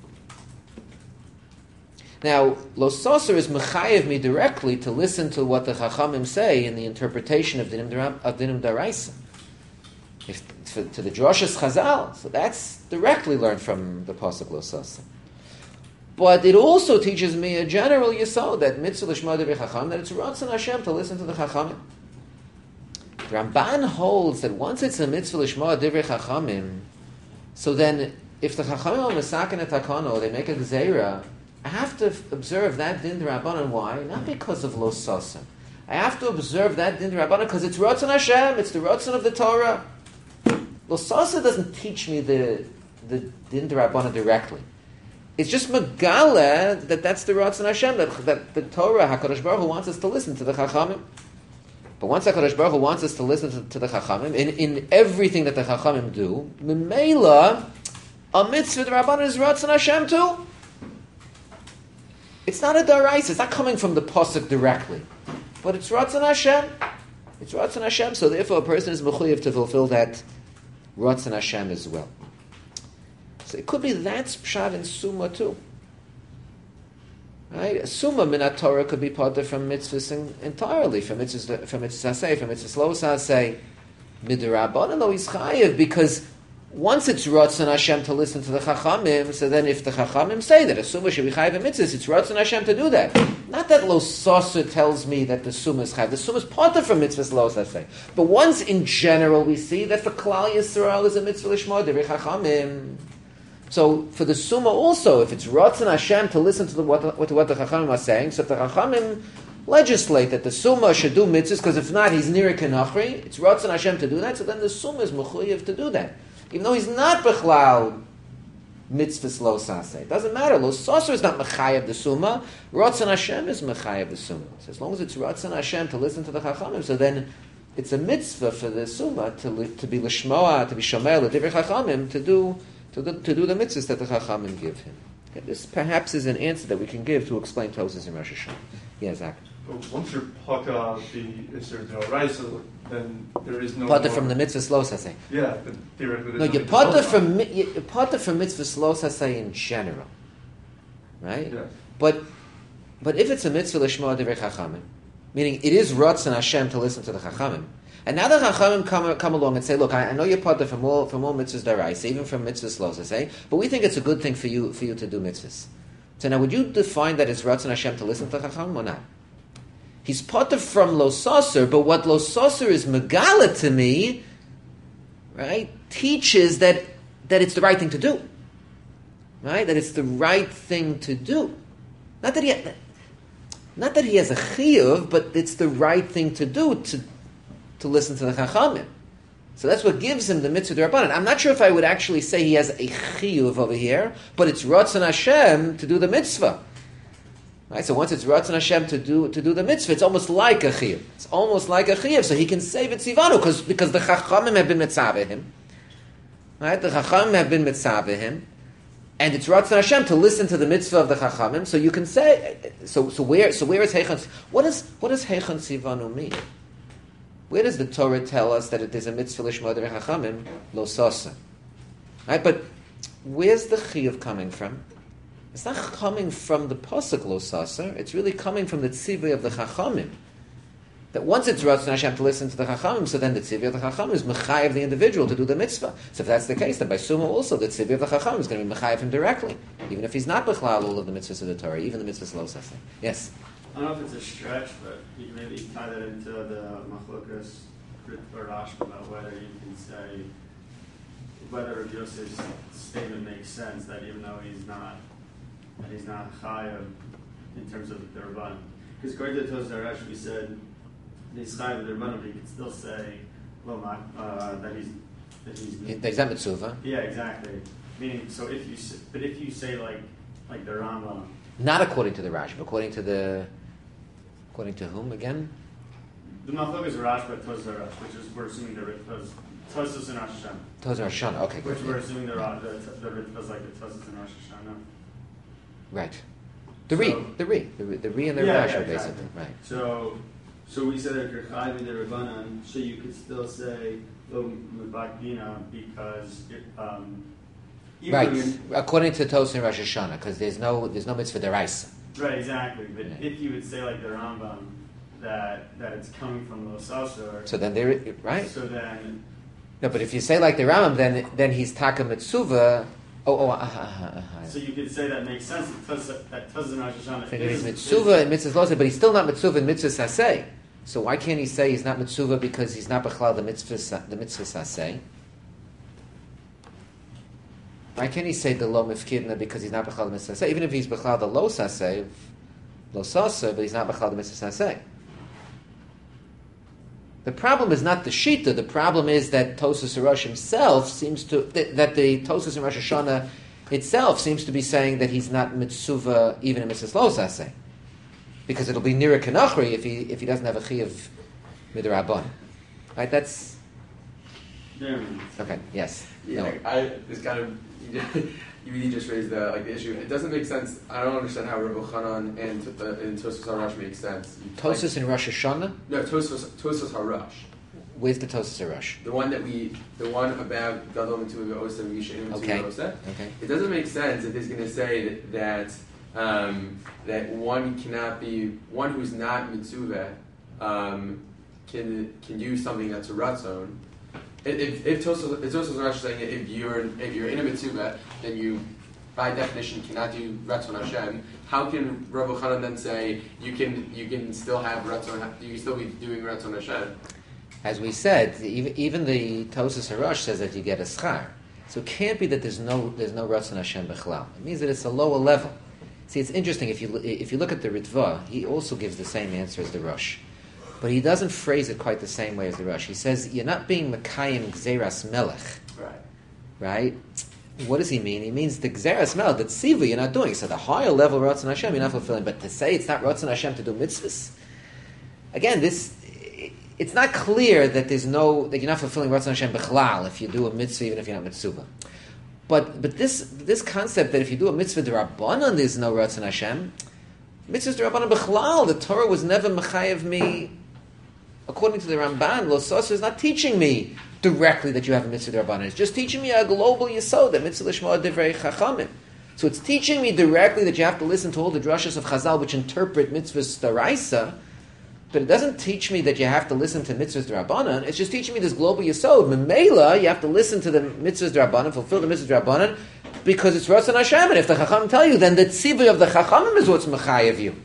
Now, Lo Soser is mechayev me directly to listen to what the chachamim say in the interpretation of dinim of dinim daraisa. If to, to the Droshes Chazal, so that's directly learned from the pasuk Lo Soser. But it also teaches me a general yesod that mitzvah l'shma divrei chacham, that it's Ratzon Hashem to listen to the chachamim. The Ramban holds that once it's a mitzvah l'shma divrei chachamim, so then if the chachamim are mesaken et hakano, they make a gzeira, I have to observe that din d'Rabbanan. Why? Not because of Lo Soser. I have to observe that din d'Rabbanan because it's Ratzon Hashem, it's the Ratzon of the Torah. Lo Soser doesn't teach me the the din d'Rabbanan directly. It's just megala that that's the Ratzon Hashem, that, that the Torah, HaKadosh Baruch Hu wants us to listen to the Chachamim. But once HaKadosh Baruch Hu wants us to listen to, to the Chachamim, in, in everything that the Chachamim do, Memela, a mitzvah d'Rabbanan is Ratzon Hashem too. It's not a daraisa, it's not coming from the pasuk directly. But it's Ratzon Hashem. It's Ratzon Hashem, so therefore a person is mechuyev to fulfill that Ratzon Hashem as well. So it could be that's pshat in Summa too. Right? Summa minat Torah could be part of from mitzvahs entirely, from mitzvahs from mitzvahs hasei, from mitzvahs lo hasei, midrabanan lo ischayev, because once it's Ratzon Hashem to listen to the Chachamim, so then if the Chachamim say that a Summa should be chayev in mitzvahs, it's Ratzon Hashem to do that. Not that Lo Soser tells me that the Summa is chayev. The Summa is part of from mitzvahs lo hasei. But once in general we see that for Klal Yisrael is a mitzvah l'shma divrei Chachamim. So for the Summa also, if it's Ratzon Hashem to listen to the, what, what, what the Chachamim are saying, so if the Chachamim legislate that the Summa should do mitzvahs, because if not, he's nira kenachri, it's Ratzon Hashem to do that, so then the Summa is mechuyev to do that. Even though he's not bechlal mitzvahs lo saseh. It doesn't matter. Lo Soser is not mechayev the Summa. Ratzon Hashem is mechayev the Summa. So as long as it's Ratzon Hashem to listen to the Chachamim, so then it's a mitzvah for the Summa to, to be l'shmoa, to be shomer, l'divrei Chachamim, to do To do, to do the mitzvahs that the Chachamim give him. Okay, this perhaps is an answer that we can give to explain Tosas in Rosh Hashanah. Yeah, Zach. Once you're pata the Isser D'Oraisa, then there is no Pata more, from the mitzvah Slos Hasei. Yeah, then theoretically. No, you pata from you pata from mitzvah Slos Hasei in general, right? Yeah. But but if it's a mitzvah l'shmoa divrei Chachamim, meaning it is Ratzon Hashem to listen to the Chachamim. And now the Chachamim come, come along and say, look, I, I know you're part of from all from all mitzvahs daraisa, even from mitzvahs los, I say, but we think it's a good thing for you for you to do mitzvahs. So now, would you define that it's Ratzon Hashem to listen to the Chachamim or not? He's part of from Lo Soser, but what Lo Soser is megala to me, right, teaches that that it's the right thing to do, right? That it's the right thing to do. Not that he, not that he has a chiyuv, but it's the right thing to do to. to listen to the Chachamim. So that's what gives him the mitzvah d'Rabbanan. I'm not sure if I would actually say he has a chiyuv over here, but it's Ratzon Hashem to do the mitzvah. Right? So once it's Ratzon Hashem to do to do the mitzvah, it's almost like a chiyuv. It's almost like a chiyuv, so he can save it tzivanu, because because the Chachamim have been mitzaveh him. Right? The Chachamim have been mitzaveh him, and it's Ratzon Hashem to listen to the mitzvah of the Chachamim. So you can say, so so where so where is Heichon? What does what does Heichon tzivanu mean? Where does the Torah tell us that it is a mitzvah lishma derech chachamim lo sasa? Right, but where's the chiyuv coming from? It's not coming from the pasuk lo sasa. It's really coming from the tzivui of the chachamim. That once it's Ratzon Hashem to listen to the chachamim, so then the tzivui of the chachamim is mechayev the individual to do the mitzvah. So if that's the case, then by summa also the tzivui of the chachamim is going to be mechayev him directly, even if he's not bechlal all of the mitzvahs of the Torah, even the mitzvahs lo sasa. Yes. I don't know if it's a stretch, but you can maybe tie that into the machlokas or Rashba about whether you can say whether Yosef's statement makes sense that even though he's not that he's not chayav in terms of the Rabban. Because according to the Tosfos Harash, we said that he's chayav the Rabban, but he could still say well, uh, that he's that he's That he's not mitzvah. Yeah, exactly. Meaning, so if you but if you say like like the Rambam, not according to the Rashba, according to the according to whom again? The Machlokas Rashba Tosfos Harash, which is we're assuming the Ritva Tosfos and Rosh Hashanah. Tosfos Hashanah, okay. Which good. we're assuming the the the Ritva is like the Tosfos and Rosh Hashanah. Right. The Re, So- the Re, the Re, the Re and the Yeah, Rashba, yeah, basically. exactly. Right. So, so we said that you're chayv in the Rabbanan, so you could still say lo mibakdina because it, um, even Right. when- According to Tosfos and Rosh Hashanah, because there's no there's no mitzvah deraisa. right, exactly. But Yeah. if you would say like the Rambam that that it's coming from Lo Sasor, So then there, right? so then No, but if you say like the Rambam, then then he's taka mitzvah. Oh, oh, uh, uh, uh, uh. so you could say that makes sense because that Tosfos and Rosh Hashanah Figure he's is- mitzvah and mitzvahs losa, but he's still not mitzvah and mitzvah saseh. So why can't he say he's not mitzvah because he's not bechlal the mitzvah sa- the mitzvah saseh? Why can't he say the lo mifkidna because he's not bechlal the mitzvah saseh? Even if he's bechlal the lo saseh, lo sasa, but he's not bechlal the mitzvah saseh. The problem is not the shita. The problem is that Tosfos Harash himself seems to that, that the Tosfos and Rosh Hashanah itself seems to be saying that he's not mitzvah even in mitzvah lo saseh. Because it'll be nira kanachri if he if he doesn't have a chi of midrabban, right? That's Yeah. okay. Yes. Yeah, No. I this kind of you really just raised the like the issue. It doesn't make sense. I don't understand how Rabbi Chanan and uh, and Tosfos Harash make sense. Tosfos and Rosh Hashanah. Like, no, Tosfos Tosfos Harash, Where's the Tosfos Harash? the one that we the one about Gadol Mitzvah Osa Yishayim Okay. Mitzvah Osa. Okay. It doesn't make sense if he's going to say that that, um, that one cannot be one who's not mitzvah um, can can do something that's a ratzon. If if Tosfos if Tosfos Harash is saying that if you're if you're in a mitzvah, then you by definition cannot do ratzon Hashem. How can Rabbi Chanan then say you can you can still have ratzon you can still be doing ratzon Hashem? As we said, even, even the Tosfos Harash says that you get a schar. So it can't be that there's no there's no Ratzon Hashem Bechlal. It means that it's a lower level. See, it's interesting if you if you look at the Ritva, he also gives the same answer as the Rosh, but he doesn't phrase it quite the same way as the Rosh. He says you're not being Mekayim Gzeras Melech, Right. right? What does he mean? He means the Gzeras Melech, the Tziva you're not doing. So the higher level Ratzon Hashem you're not fulfilling, but to say it's not Ratzon Hashem to do mitzvahs, again, this. It's not clear that there's no that you're not fulfilling Ratzon Hashem Bechlal if you do a mitzvah even if you're not mitzvah. But but this this concept that if you do a mitzvah d'Rabbanan there's no Ratzon Hashem, mitzvahs d'Rabbanan Bechlal, the Torah was never mechayev me. According to the Ramban, Lo Sasa is not teaching me directly that you have a mitzvah d'Rabbanan. It's just teaching me a global yesod, that mitzvah l'shma divrei chachamim. So it's teaching me directly that you have to listen to all the drashas of Chazal which interpret mitzvahs d'Oraisa. But it doesn't teach me that you have to listen to mitzvahs d'Rabbanan. It's just teaching me this global yesod. Memela, you have to listen to the mitzvahs d'Rabbanan, fulfill the mitzvahs d'Rabbanan, because it's Ratzon Hashem. And if the Chacham tell you, then the tzivui of the Chachamim is what's mechayev you.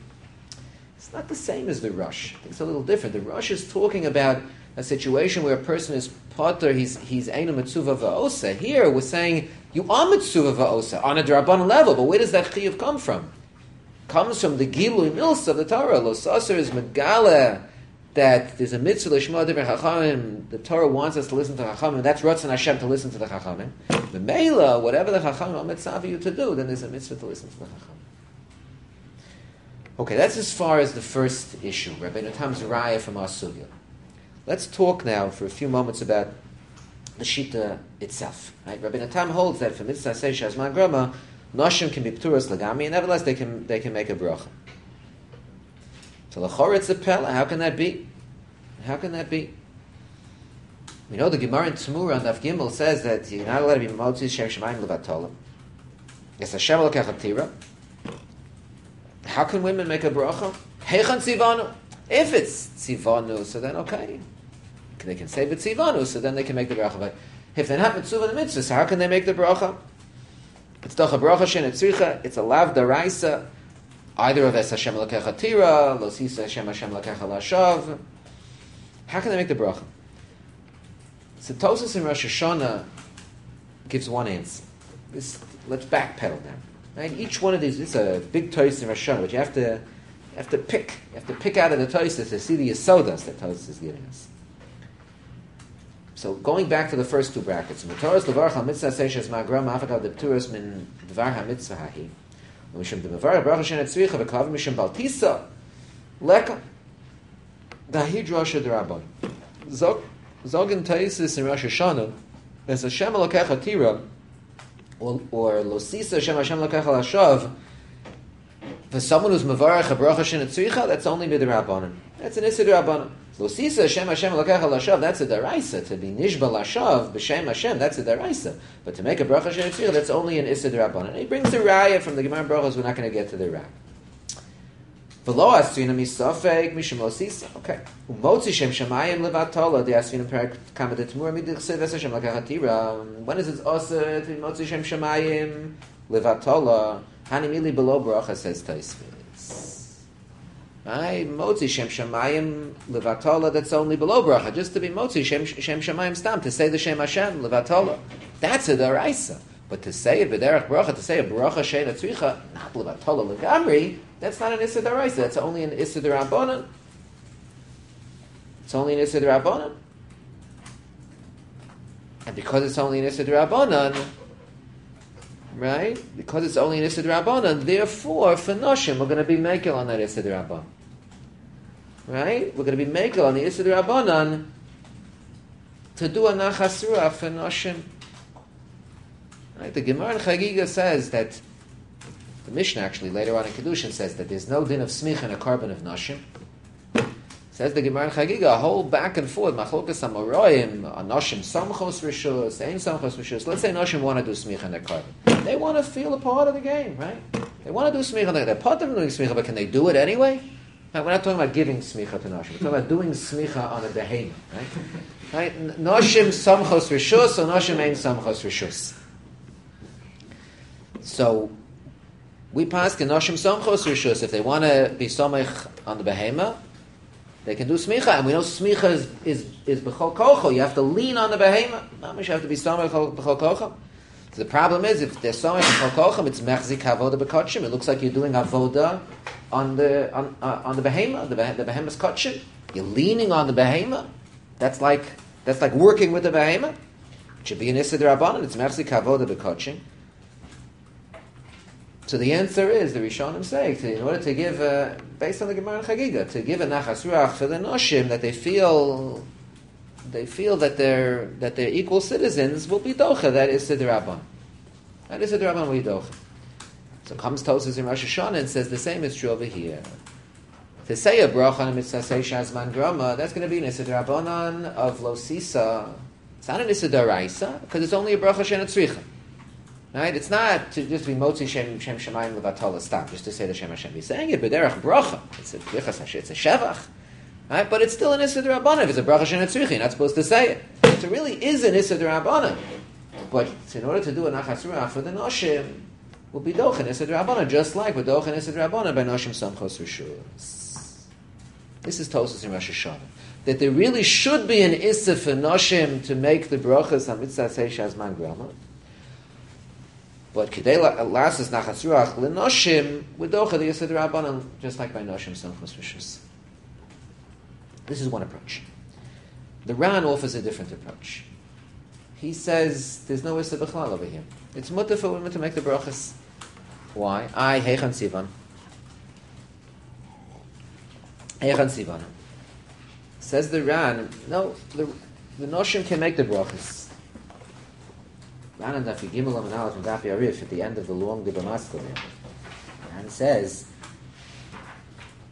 It's not the same as the Rosh. It's a little different. The Rosh is talking about a situation where a person is potter, he's he's eina mitzvah va'osa. Here we're saying you are mitzvah va'osa on a d'Rabbanan level, but where does that chiyuv come from? Comes from the Gilui Milsa of the Torah. Lo Sasser is Megala, that there's a mitzvah l'shma divrei chachamim. The Torah wants us to listen to chachamim. That's Ratzon Hashem to listen to the chachamim. The Meila, whatever the chachamim are mitzvah you to do, then there's a mitzvah to listen to the chachamim. Okay, that's as far as the first issue. Rabbeinu Tam's raya from our sugya. Let's talk now for a few moments about the shita itself. Right? Rabbeinu Tam holds that for mitzvah say shazman grama, Noshim can be pturas lagami, and nevertheless they can they can make a bracha. So l'chor it's a pella. How can that be? How can that be? We know the Gemara in Tzmura on Daf Gimel says that you're not allowed to be Motzi Shem Shemayim Levatola. Yes, Hashem Elokech Atira. How can women make a bracha? Heichan Tzivanu. If it's Tzivanu, so then okay. They can say B'Tzivanu, so then they can make the bracha. But if they're not Mitzvah the Mitzvah, so how can they make the bracha? It's doch a bracha shen etzricha. It's a lav daraisa. Either of es Hashem Elokech Atira, Lo Sisa Hashem Hashem Elokech Lashav. How can they make the bracha? So Tosas in Rosh Hashanah gives one answer. This, let's backpedal now. Right? Each one of these, it's a big Tosas in Rosh Hashanah, but you have to, you have to pick, you have to pick out of the Tosas to see the Yesodas that Tosas is giving us. So going back to the first two brackets, Matoras levarach al mitzvah seishes ma'agram afakav depturas min dvar ha-mitzvah hahi. Mishum demevar bracha shen etzricha v'kav mishum baltisa leka dahi drasha derabon. Zog zogin taisis in Rosh Hashanah as Hashem Elokech Atira or or Losisa Hashem Hashem Elokech Lashav. For someone who's mevarach a bracha shen etzricha, that's only midrabanan. That's an issa derabanan. Losisa Hashem Hashem Elokech Lashav, that's a deraisa. To be nishba lashav b'shem Hashem, that's a deraisa. But to make a bracha shen etzricha, that's only an issa derabanan. He brings the raya from the Gemara Brachos. We're not going to get to the raya. V'lo asrina misafek mishum losisa. Okay. Umotzi shem shamayim levatola. The asrina perak kama detemur midichsev es Hashem Elokech Atira. When is it also to be motzi shem shamayim levatola? Hanimili below bracha says Taisvis. Right? Motzi Shem Shemayim Levatola, that's only below bracha. Just to be Motzi Shem Shem Shemayim Stam, to say the Shem Hashem Levatola. That's a daraisa. But to say it b'derech bracha, to say a bracha shein atzricha, not Levatola legamri, that's not an issa daraisa. That's only an issa derabanan. It's only an issa derabanan. And because it's only an issa derabanan, right? Because it's only an Issa D'Rabbanan, therefore, for Noshim, we're going to be Mekel on that Issa D'Rabbanan. Right? We're going to be Mekel on the Issa D'Rabbanan to do a Nachasura for Noshim. Right? The Gemara in Chagiga says that, the Mishnah actually, later on in Kedushin, says that there's no din of Smicha in a carbon of Noshim. Says the Gemara in Chagiga, a whole back and forth, Machlokas Amoroim, Noshim Samchos Rishus, Ein Samchos Rishus. Let's say Noshim want to do Smicha in their carbon. They want to feel a part of the game, right? They want to do smicha. They're part of doing smicha, but can they do it anyway? Now, we're not talking about giving smicha to Noshim. We're talking about doing smicha on a behemoth, right? Right? Noshim samchos rishus, or Noshim ain't samchos rishus. So, we pass the Noshim samchos rishus. If they want to be samech on the behemoth, they can do smicha, and we know smicha is is is b'chol kocho. You have to lean on the behemoth. Not much. You have to be samech b'chol kocho. So the problem is, if there's so much chokochim, it's mechzik avoda b'kotchim. It looks like you're doing avoda on the on uh, on the behema, the, the behemoth's kotchim. You're leaning on the behema. That's like that's like working with the behema. It should be an issa d'Rabbanan. It's mechzik avoda b'kotchim. So the answer is, the Rishonim say, to, in order to give, a, based on the Gemara and Chagiga, to give a nachas ruach for the noshim, that they feel. They feel that they're that they're equal citizens, will be docha. That is sidrabban. That is sidrabban will be docha. So comes Tosas in Rosh Hashanah and says the same is true over here. To say a bracha on a mitzvah shazman grama, that's going to be an sidrabbanan of losisa. It's not an isidaraisa because it's only a bracha shen etzricha. Right? It's not to just be motzi shem shem shemayim levatola stop, just to say the Shem Hashem. He's saying it b'derech bracha. It's a bichas, it's a shevach. Right? But it's still an Issa D'Rabbanan. If it's a bracha shen etzricha, you're not supposed to say it. So it really is an Issa D'Rabbanan. But in order to do a nachas ruach for the noshim, will be dochin Issa D'Rabbanan, just like with dochin Issa D'Rabbanan by noshim samchos rishus. This is Tosas in Rosh Hashanah. That there really should be an Issa for noshim to make the brachas hamitzvah seisha azman grama. But kidei lasas nachas ruach l'noshim with dochin the Issa D'Rabbanan, just like by noshim samchos rishus. This is one approach. The Ran offers a different approach. He says there's no Issa B'chlal over here. It's mutter for women to make the brachas. Why? I heichan sivan. Heichan sivan. Says the Ran, no, the, the Noshim can make the brachas. Ran and Dafi Gimel Amanal from Dafi Arif at the end of the long Dibba Maskal. Ran says,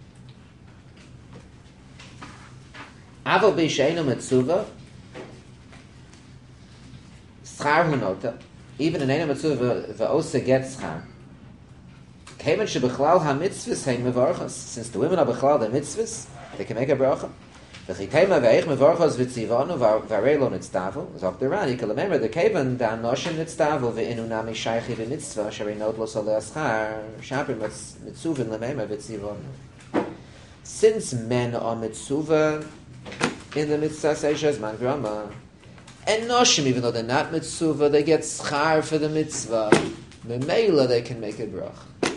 Aval b'sheinu metzuva, schar hunota, even in einer Mitzvah v'osa gets schar. Kemen shebechlal ha-mitzvahs heim mevarchas. Since the women are bechlal the mitzvahs, they can make a bracha. V'chikema ve'ich mevarchas v'tzivanu v'arei lo nitztavu. Zok the Ran, you can remember the keven da noshim nitztavu v'inu nami shaychi v'mitzvah sherei not lo saleh aschar shapir mitzuvin l'mema v'tzivanu. Since men are mitzuvah in the mitzvah seishes man grama, and noshim, even though they're not mitzvah, they get schar for the mitzvah. Memela, they can make a brach.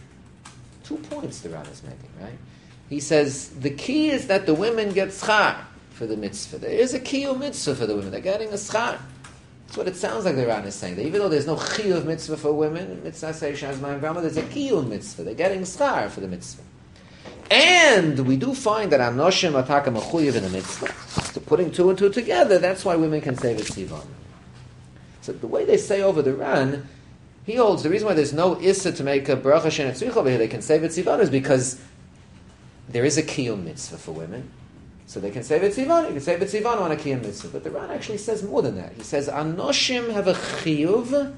Two points the Ran is making, right? He says the key is that the women get schar for the mitzvah. There is a kiyum mitzvah for the women. They're getting a schar. That's what it sounds like the Ran is saying. That even though there's no chiyuv mitzvah for women, mitzvah seishes man grama, there's a kiyum mitzvah. They're getting schar for the mitzvah. And we do find that Anoshim Ataka Mechuyev in the mitzvah. So putting two and two together, that's why women can say V'tzivan. So the way they say over the Ran, he holds the reason why there's no Issa to make a Bracha Shen Etzrich over here, they can say V'tzivan, is because there is a Kiyum mitzvah for women. So they can say V'tzivan, you can say V'tzivan on a Kiyum mitzvah. But the Ran actually says more than that. He says Anoshim have a Chiyuv.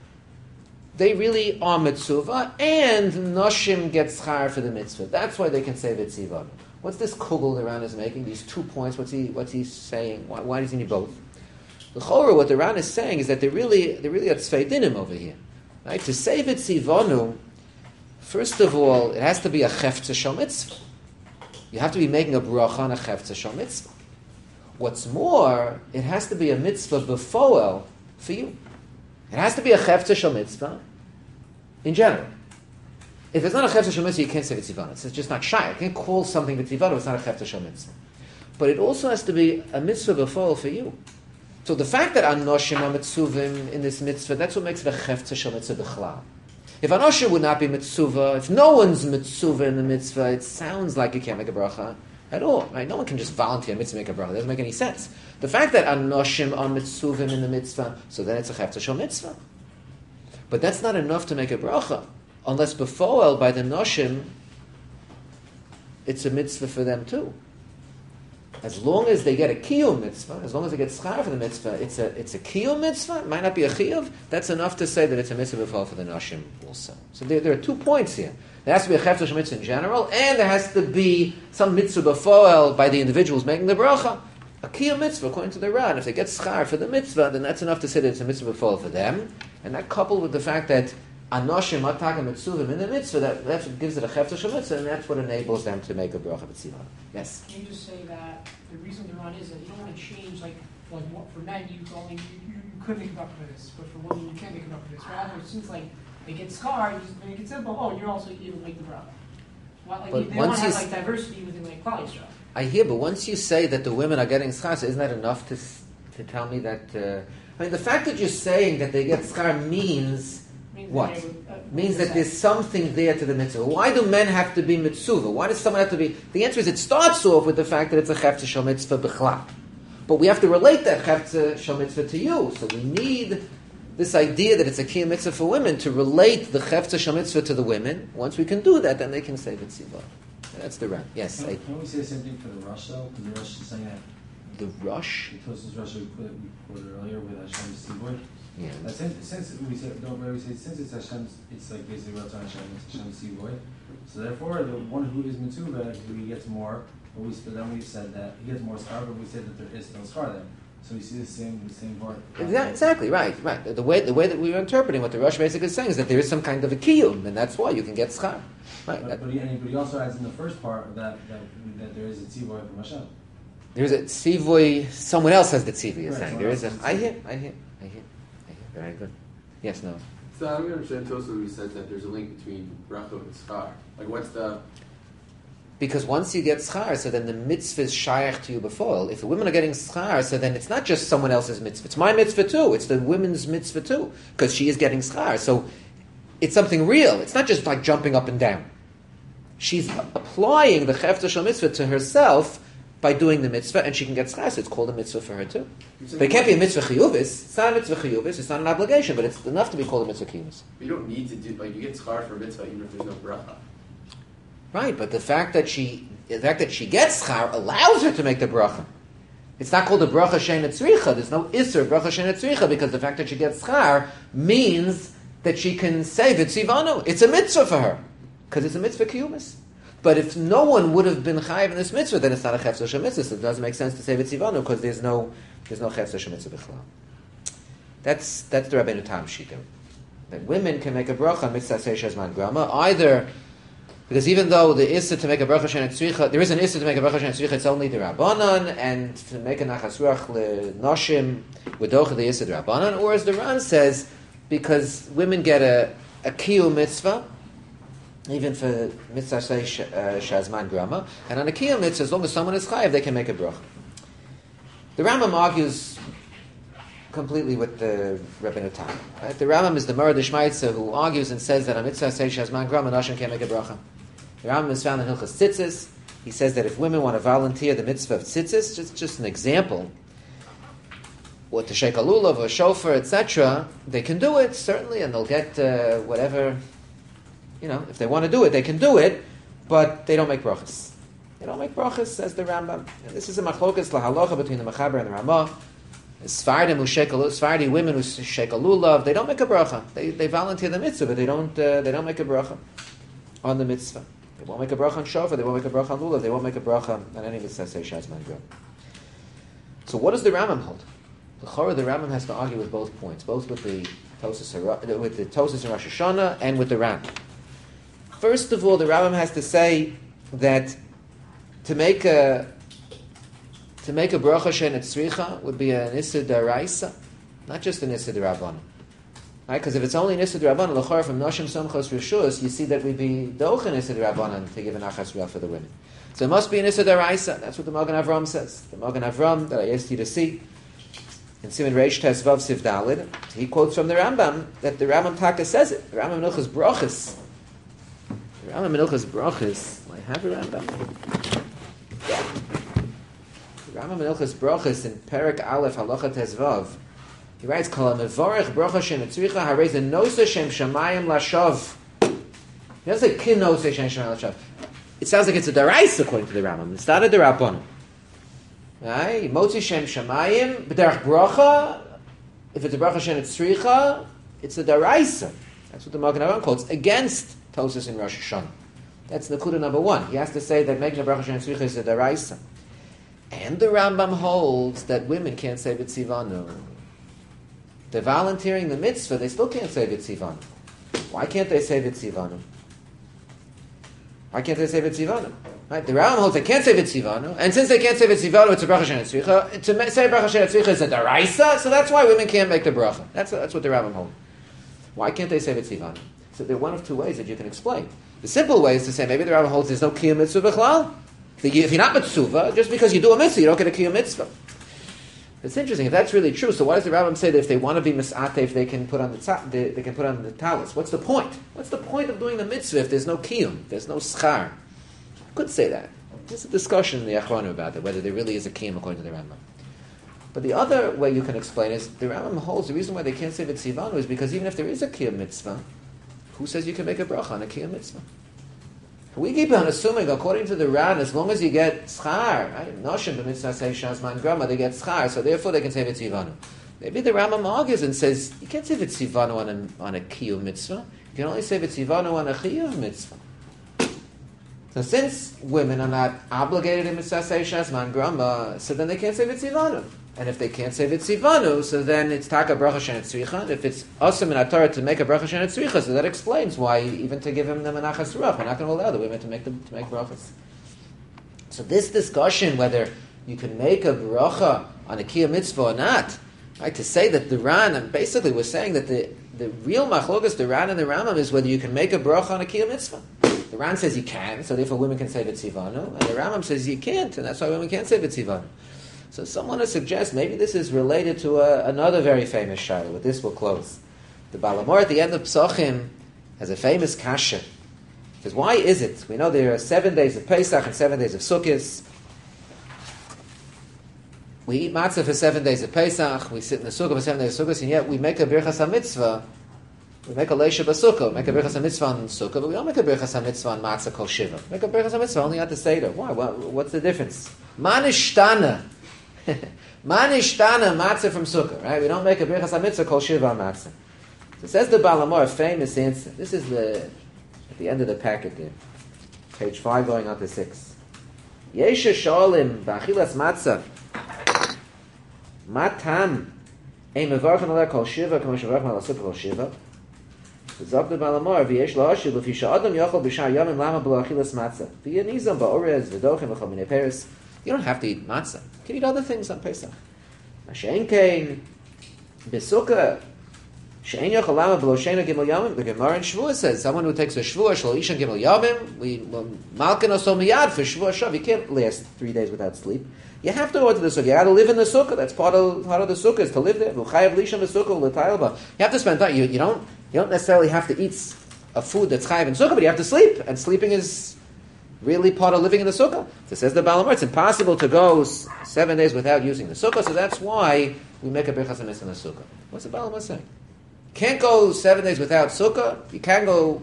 They really are mitzvah, and noshim get schar for the mitzvah. That's why they can say v'tzivan. What's this kugel the Ran is making? These two points. What's he? What's he saying? Why, why does he need both? The chorah, what the Ran is saying is that they really, they really are tzvei dinim over here, right? To say v'tzivanu, first of all, it has to be a cheftzah shel mitzvah. You have to be making a bracha on a cheftzah shel mitzvah. What's more, it has to be a mitzvah befoel for you. It has to be a cheftzah shel mitzvah in general. If it's not a cheftzah shel mitzvah, you can't say v'tzivan. It's just not shy. You can't call something v'tzivan if it's not a cheftzah shel mitzvah. But it also has to be a mitzvah b'fol for you. So the fact that anoshim are mitzuvim in this mitzvah, that's what makes it a cheftzah shel mitzvah b'chlal. If anoshim would not be mitzvah, if no one's mitzvah in the mitzvah, it sounds like you can't make a bracha at all, right? No one can just volunteer a mitzvah make a bracha. It doesn't make any sense. The fact that anoshim are mitzuvim in the mitzvah, so then it's a cheftzah shel mitzvah. But that's not enough to make a bracha, unless befoel by the noshim, it's a mitzvah for them too. As long as they get a kiyum mitzvah, as long as they get schar for the mitzvah, it's a it's a kiyum mitzvah. It might not be a chiyuv. That's enough to say that it's a mitzvah befoel for the noshim also. So there, there are two points here. There has to be a cheftzah shel mitzvah in general, and there has to be some mitzvah befoel by the individuals making the bracha. A kiyum mitzvah, according to the Ran, if they get schar for the mitzvah, then that's enough to say that it's a mitzvah befoel for them. And that coupled with the fact that anoshim ataka mitzuvim in the mitzvah, that that's what gives it a cheftzah shel mitzvah, and that's what enables them to make a bracha b'tzivan. Yes. Can you just say that the reason the Ran is that you don't want to change, like, like what, for men you can only you, you, you could make a bracha for this, but for women you can't make a bracha for this. Rather, it seems like they get scarred, you just make it simple. Oh, you're also able to make the bracha. Well, like, But they once want to have you like diversity within like Klal Yisrael. I hear, but once you say that the women are getting schar, so isn't that enough to to tell me that? Uh, I mean, the fact that you're saying that they get schar means, Means what? that they would, uh, Means that percent. there's something there to the mitzvah. Why do men have to be mitzvah? Why does someone have to be? The answer is it starts off with the fact that it's a cheftzah shel mitzvah b'chlal, but we have to relate that cheftzah shel mitzvah to you. So we need this idea that it's a kiyum mitzvah for women to relate the cheftzah shel mitzvah to the women. Once we can do that, then they can say v'tziva. That's the Ran. Yes. Can, I, can we say the same thing for the rush though? Because the rush is saying that the rush. the Tosfos rush we put we quoted earlier with Hashem's seaboard. Yeah. Uh, since, since we said don't we say since it's Hashem's, it's like basically Ratzon Hashem, it's Hashem's seaboard. So therefore, the one who is mitzvah, he gets more. But we but then we said that he gets more scar, but we said that there is no scar there. So we see the same the same part. Exactly, exactly, right, right. The way the way that we were interpreting what the Rush basically is saying is that there is some kind of a kiyum, and that's why you can get schar. Right. But, That, but, he, and he, but he also adds in the first part that that, that there is a tzivor from Hashem. there's a tzivoy. Someone else has the tzivoy. You're Right, saying someone there is a. else has I the hear, I hear, I hear, I hear. Very good. Yes, no. So I don't understand Tosfos when he says that there's a link between bracha and schar. Like, what's the? Because once you get schar, so then the mitzvah is shaykh to you before. If the women are getting schar, so then it's not just someone else's mitzvah. It's my mitzvah too. It's the women's mitzvah too, because she is getting schar. So it's something real. It's not just like jumping up and down. She's applying the cheftzah shel mitzvah to herself by doing the mitzvah, and she can get schar. So it's called a mitzvah for her too. But it can't be a mitzvah chiyuvis. It's not a mitzvah chiyuvis. It's not an obligation, but it's enough to be called a mitzvah chiyuvis. You don't need to do like you get schar for mitzvah even if there's no bracha. Right, but the fact that she, the fact that she gets schar allows her to make the bracha. It's not called a bracha she'eina tzricha. There's no iser bracha she'eina tzricha because the fact that she gets schar means that she can say v'tzivanu. It's a mitzvah for her because it's a mitzvah kiyumis. But if no one would have been chayiv in this mitzvah, then it's not a chefzer shemitzvah. So it doesn't make sense to say v'tzivanu because there's no there's no chefzer shemitzvah b'chlal. That's that's the Rabbeinu Tam Shita. That women can make a bracha on mitzvah seisha zman grama either. Because even though the issa to make a bracha she'eina tzricha, there is an issa to make a bracha she'eina tzricha, it's only the Rabbanan, and to make a nachas ruach le-noshim, with docha the issa the Rabbanan, or as the Ran says, because women get a, a kiyum mitzvah, even for mitzvah shazman grama, and on a kiyum mitzvah, as long as someone is chayiv, they can make a bracha. The Rambam argues completely with the Rabbeinu Tam. Right? The Rambam is the Murad Shmaitza who argues and says that on mitzvah shazman grama, noshim can't make a bracha. The Rambam is found in Hilchas Tzitzis. He says that if women want to volunteer the mitzvah of tzitzis, just, just an example, or to shake a lulav or a shofar, et cetera, they can do it, certainly, and they'll get uh, whatever, you know, if they want to do it, they can do it, but they don't make brachas. They don't make brachas, says the Rambam. And this is a machlokas lahalacha between the Mechaber and the Ramah. Sfardim who shake a lulav, Sfardi women who shake a lulav, they don't make a bracha. They, they volunteer the mitzvah, but they don't, uh, they don't make a bracha on the mitzvah. They won't make a bracha on shofar, they won't make a bracha on lulav, they won't make a bracha on any mitzvah say shazman grama. So what does the Rambam hold? The Chorah, the Rambam has to argue with both points, both with the Tosas, with the Tosas in Rosh Hashanah and with the Ran. First of all, the Rambam has to say that to make a to make a bracha she'eina tzricha would be an issa d'oraisa, not just an issa d'Rabbanan. Right? Because if it's only an issa d'Rabbanan, l'chor from Noshim Somchos Rishus, you see that we'd be doch an issa d'Rabbanan to give an achas ruach for the women. So it must be an issa d'oraisa. That's what the Magen Avram says. The Magen Avram that I asked you to see in Siman Reish Tes Vav Siv Dalid, he quotes from the Rambam that the Rambam Taka says it. The Rambam Menuchas Brachas. The Rambam Menuchas Brachas. I have a Rambam. Yeah. The Rambam Menuchas Brachas in Perek Aleph Halacha Tes Vav. He writes, Kol HaMevorech Bracha She'eina Tzricha Harei Ze Nosa Shem Shamayim Lashav. He doesn't say Kin Nosa Shem Shamayim Lashav. It sounds like it's a daraisa according to the Rambam. It's not a derabbanan. Right? Motzi Shem Shamayim B'derech Bracha. If it's a Bracha She'eina Tzricha, it's a daraisa. That's what the Magen Avram quotes against Tosas in Rosh Hashanah. That's Nakuda number one. He has to say that making a Bracha She'eina Tzricha is a daraisa. And the Rambam holds that women can't say B'tzivanu. They're volunteering the mitzvah, they still can't say B'tzivanu. Why can't they say B'tzivanu? Why can't they say B'tzivanu? Right? The Rambam holds they can't say B'tzivanu, and since they can't say B'tzivanu, it's a Bracha She'eina Tzricha. To say Bracha She'eina Tzricha is a daraisa, so that's why women can't make the Bracha. That's, that's what the Rambam holds. Why can't they say B'tzivanu? So there are one of two ways that you can explain. The simple way is to say maybe the Rambam holds there's no Kiyum Mitzvah B'chlal. If you're not Mitzvah, just because you do a Mitzvah, you don't get a Kiyum Mitzvah. It's interesting if that's really true. So why does the Rambam say that if they want to be misatef, they can put on the ta- they, they can put on the talis? What's the point? What's the point of doing the mitzvah if there's no kiyum, there's no schar? Could say that. There's a discussion in the Achronim about that, whether there really is a kiyum according to the Rambam. But the other way you can explain is the Rambam holds the reason why they can't say mitzivanu is because even if there is a kiyum mitzvah, who says you can make a bracha on a kiyum mitzvah? We keep on assuming, according to the Ran, as long as you get schar, right? Noshim b'mitzvah say shazman grama, they get schar, so therefore they can say vitzivanu. Maybe the Rambam argues and says you can't say vitzivanu on a on a kiyuv mitzvah. You can only say vitzivanu on a chiyuv mitzvah. So since women are not obligated in mitzvah say shazman grama, so then they can't say vitzivanu. And if they can't say vitzivanu, so then it's taka bracha she'eina tzricha. And if it's awesome in Torah to make a bracha she'eina tzricha, so that explains why even to give him the menachas ruach, we're not going to allow the women to make them to make brachas. So this discussion whether you can make a bracha on a kiyum mitzvah or not, right? To say that the Ran, and basically we're saying that the the real machlokas, the Ran and the Rambam, is whether you can make a bracha on a kiyum mitzvah. The Ran says you can, so therefore women can say vitzivanu, and the Rambam says you can't, and that's why women can't say vitzivanu. So someone to suggest maybe this is related to a, another very famous shayla. With this we'll close. The Balamor at the end of Psachim has a famous kasha. He says, why is it? We know there are seven days of Pesach and seven days of Sukkot. We eat matzah for seven days of Pesach, we sit in the sukkah for seven days of Sukkot, and yet we make a birchas HaMitzvah, we make a leisha b'sukkah, we make a birchas HaMitzvah on sukkah, but we don't make a birchas HaMitzvah on matzah kol shiva. We make a birchas HaMitzvah only at the Seder. Why? What, what's the difference? Man ishtana. Manishtana matzah from sukkah, right? We don't make a birchas hamitzvah called shiva matzah. So says the Baal HaMaor, a famous answer. This is the at the end of the packet there, page five, going on to six. Yesha sholim b'achilas matzah matam ein mevarchen aleh kol shiva k'mo shevarchen al sukkah kol shiva. Zok the Baal HaMaor v'yesh la'ashiv l'fi sha'adam yochel b'shar yamim lama b'lo achilas matzah v'yanizam ba'orez v'dochim v'chol minei peres. You don't have to eat matzah. You can eat other things on Pesach. Mashen kein b'sukkah she'en yochel lama b'lo sheina gimel yamim. The Gemara in Shavuot says someone who takes a Shavuot shel ishan gimel yamim, we malkin oso miyad for Shavuot shav. You can't last three days without sleep. You have to go to the sukkah. You got to live in the sukkah. That's part of part of the sukkah is to live there. V'chayav lishan v'sukkah l'tayilba. You have to spend time. You, you don't you don't necessarily have to eat a food that's chayav in sukkah, but you have to sleep, and sleeping is really part of living in the sukkah. So says the Baal HaMaor, it's impossible to go s- seven days without using the sukkah, so that's why we make a birchas hamitzvah in the sukkah. What's the Baal HaMaor saying? Can't go seven days without sukkah. You can go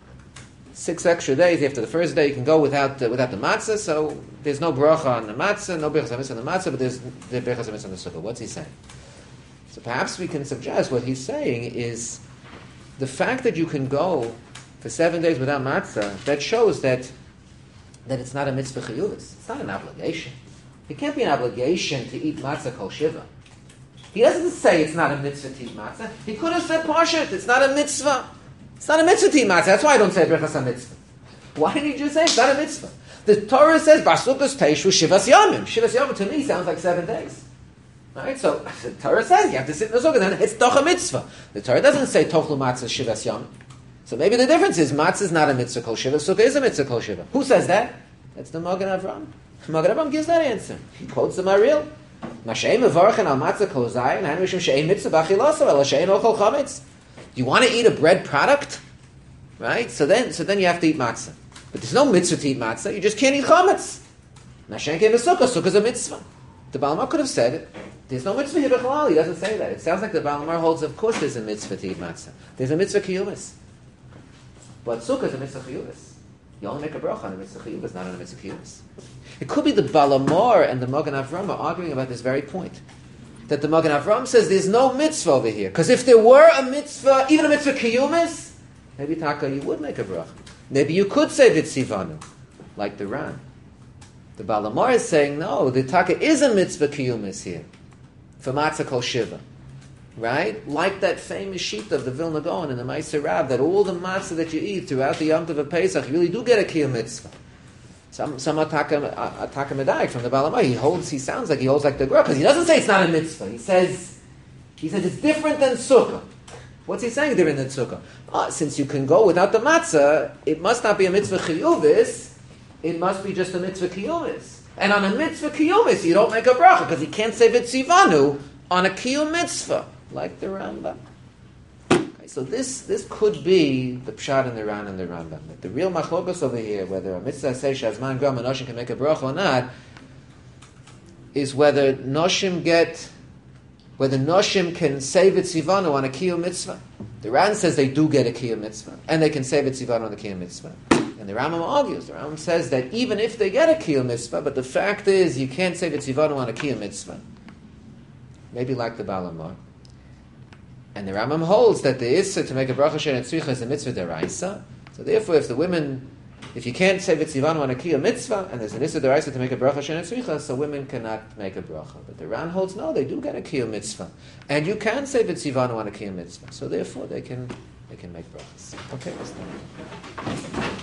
six extra days after the first day. You can go without uh, without the matzah. So there's no bracha on the matzah, no birchas hamitzvah on the matzah, but there's the birchas hamitzvah on the sukkah. What's he saying? So perhaps we can suggest what he's saying is the fact that you can go for seven days without matzah. That shows that. that it's not a mitzvah chiyuvus. It's not an obligation. It can't be an obligation to eat matzah kol shiva. He doesn't say it's not a mitzvah to eat matzah. He could have said pashut, it's not a mitzvah. It's not a mitzvah to eat matzah. That's why I don't say birchas hamitzvah. Why did he just say it's not a mitzvah? The Torah says basukas teishu shivas yamim. Shivas yamim to me sounds like seven days. Right? So the Torah says you have to sit in the sukkah, then it's doch a mitzvah. The Torah doesn't say tochlu matzah shivas yamim. So maybe the difference is matzah is not a mitzvah kol shiva, sukkah is a mitzvah kol shiva. Who says that? That's the Magen Avram. Magen Avram gives that answer. He quotes the Maril. Mashein mevarchen al matzah kol zayin, han mishum she'ein mitzvah b'achilaso, ela she'ein ochel chametz. You want to eat a bread product? Right? So then so then you have to eat matzah. But there's no mitzvah to eat matzah, you just can't eat chametz. Mashein kein v'sukkah, sukkah is a mitzvah. The Baal HaMaor could have said it. There's no mitzvah here b'chalal, he doesn't say that. It sounds like the Baal HaMaor holds, of course there's a mitzvah to eat matzah. There's a mitzvah kiyumis. But sukkah is a mitzvah chiyuvus. You only make a bracha on a mitzvah chiyuvus, not on a mitzvah chiyuvus. It could be the Baal HaMaor and the Magen Avram are arguing about this very point. That the Magen Avram says there's no mitzvah over here. Because if there were a mitzvah, even a mitzvah kiyumis, maybe taka you would make a bracha. Maybe you could say vitzivanu, like the Ran. The Baal HaMaor is saying no, the taka is a mitzvah kiyumis here. For matzah kol shiva. Right? Like that famous sheet of the Vilna Gaon in the Meiser Rav, that all the matzah that you eat throughout the Yom Tov of Pesach, you really do get a kiyum mitzvah. Some some ataka medayik from the Baal HaMaor, he holds, he sounds like he holds like the Gra, because he doesn't say it's not a mitzvah. He says, he says it's different than sukkah. What's he saying different than sukkah? Oh, since you can go without the matzah, it must not be a mitzvah chiyuvis, it must be just a mitzvah kiyumis. And on a mitzvah kiyumis, you don't make a bracha, because you can't say vitzivanu on a kiyum mitzvah. Like the Rambam. Okay, so this this could be the Pshat and the Ran and the Rambam. But the real machlokas over here, whether a mitzvah says Shazman Gram and Noshim can make a bracha or not, is whether Noshim get, whether Noshim can save Vitzivanu on a Kiyum mitzvah. The Ran says they do get a Kiyum mitzvah, and they can save Vitzivanu on a Kiyum mitzvah. And the Rambam argues, the Rambam says that even if they get a Kiyum mitzvah, but the fact is you can't save Vitzivanu on a Kiyum mitzvah. Maybe like the Baal HaMaor. And the Rambam holds that the Issa to make a bracha she'en tzricha is a mitzvah deraisa. So therefore, if the women, if you can't say vitzivanu on a kiyum mitzvah, and there's an Issa deraisa to make a bracha she'en tzricha, so women cannot make a bracha. But the Ran holds no, they do get a kiyum mitzvah, and you can say vitzivanu on a kiyum mitzvah. So therefore, they can they can make brachas. Okay, let's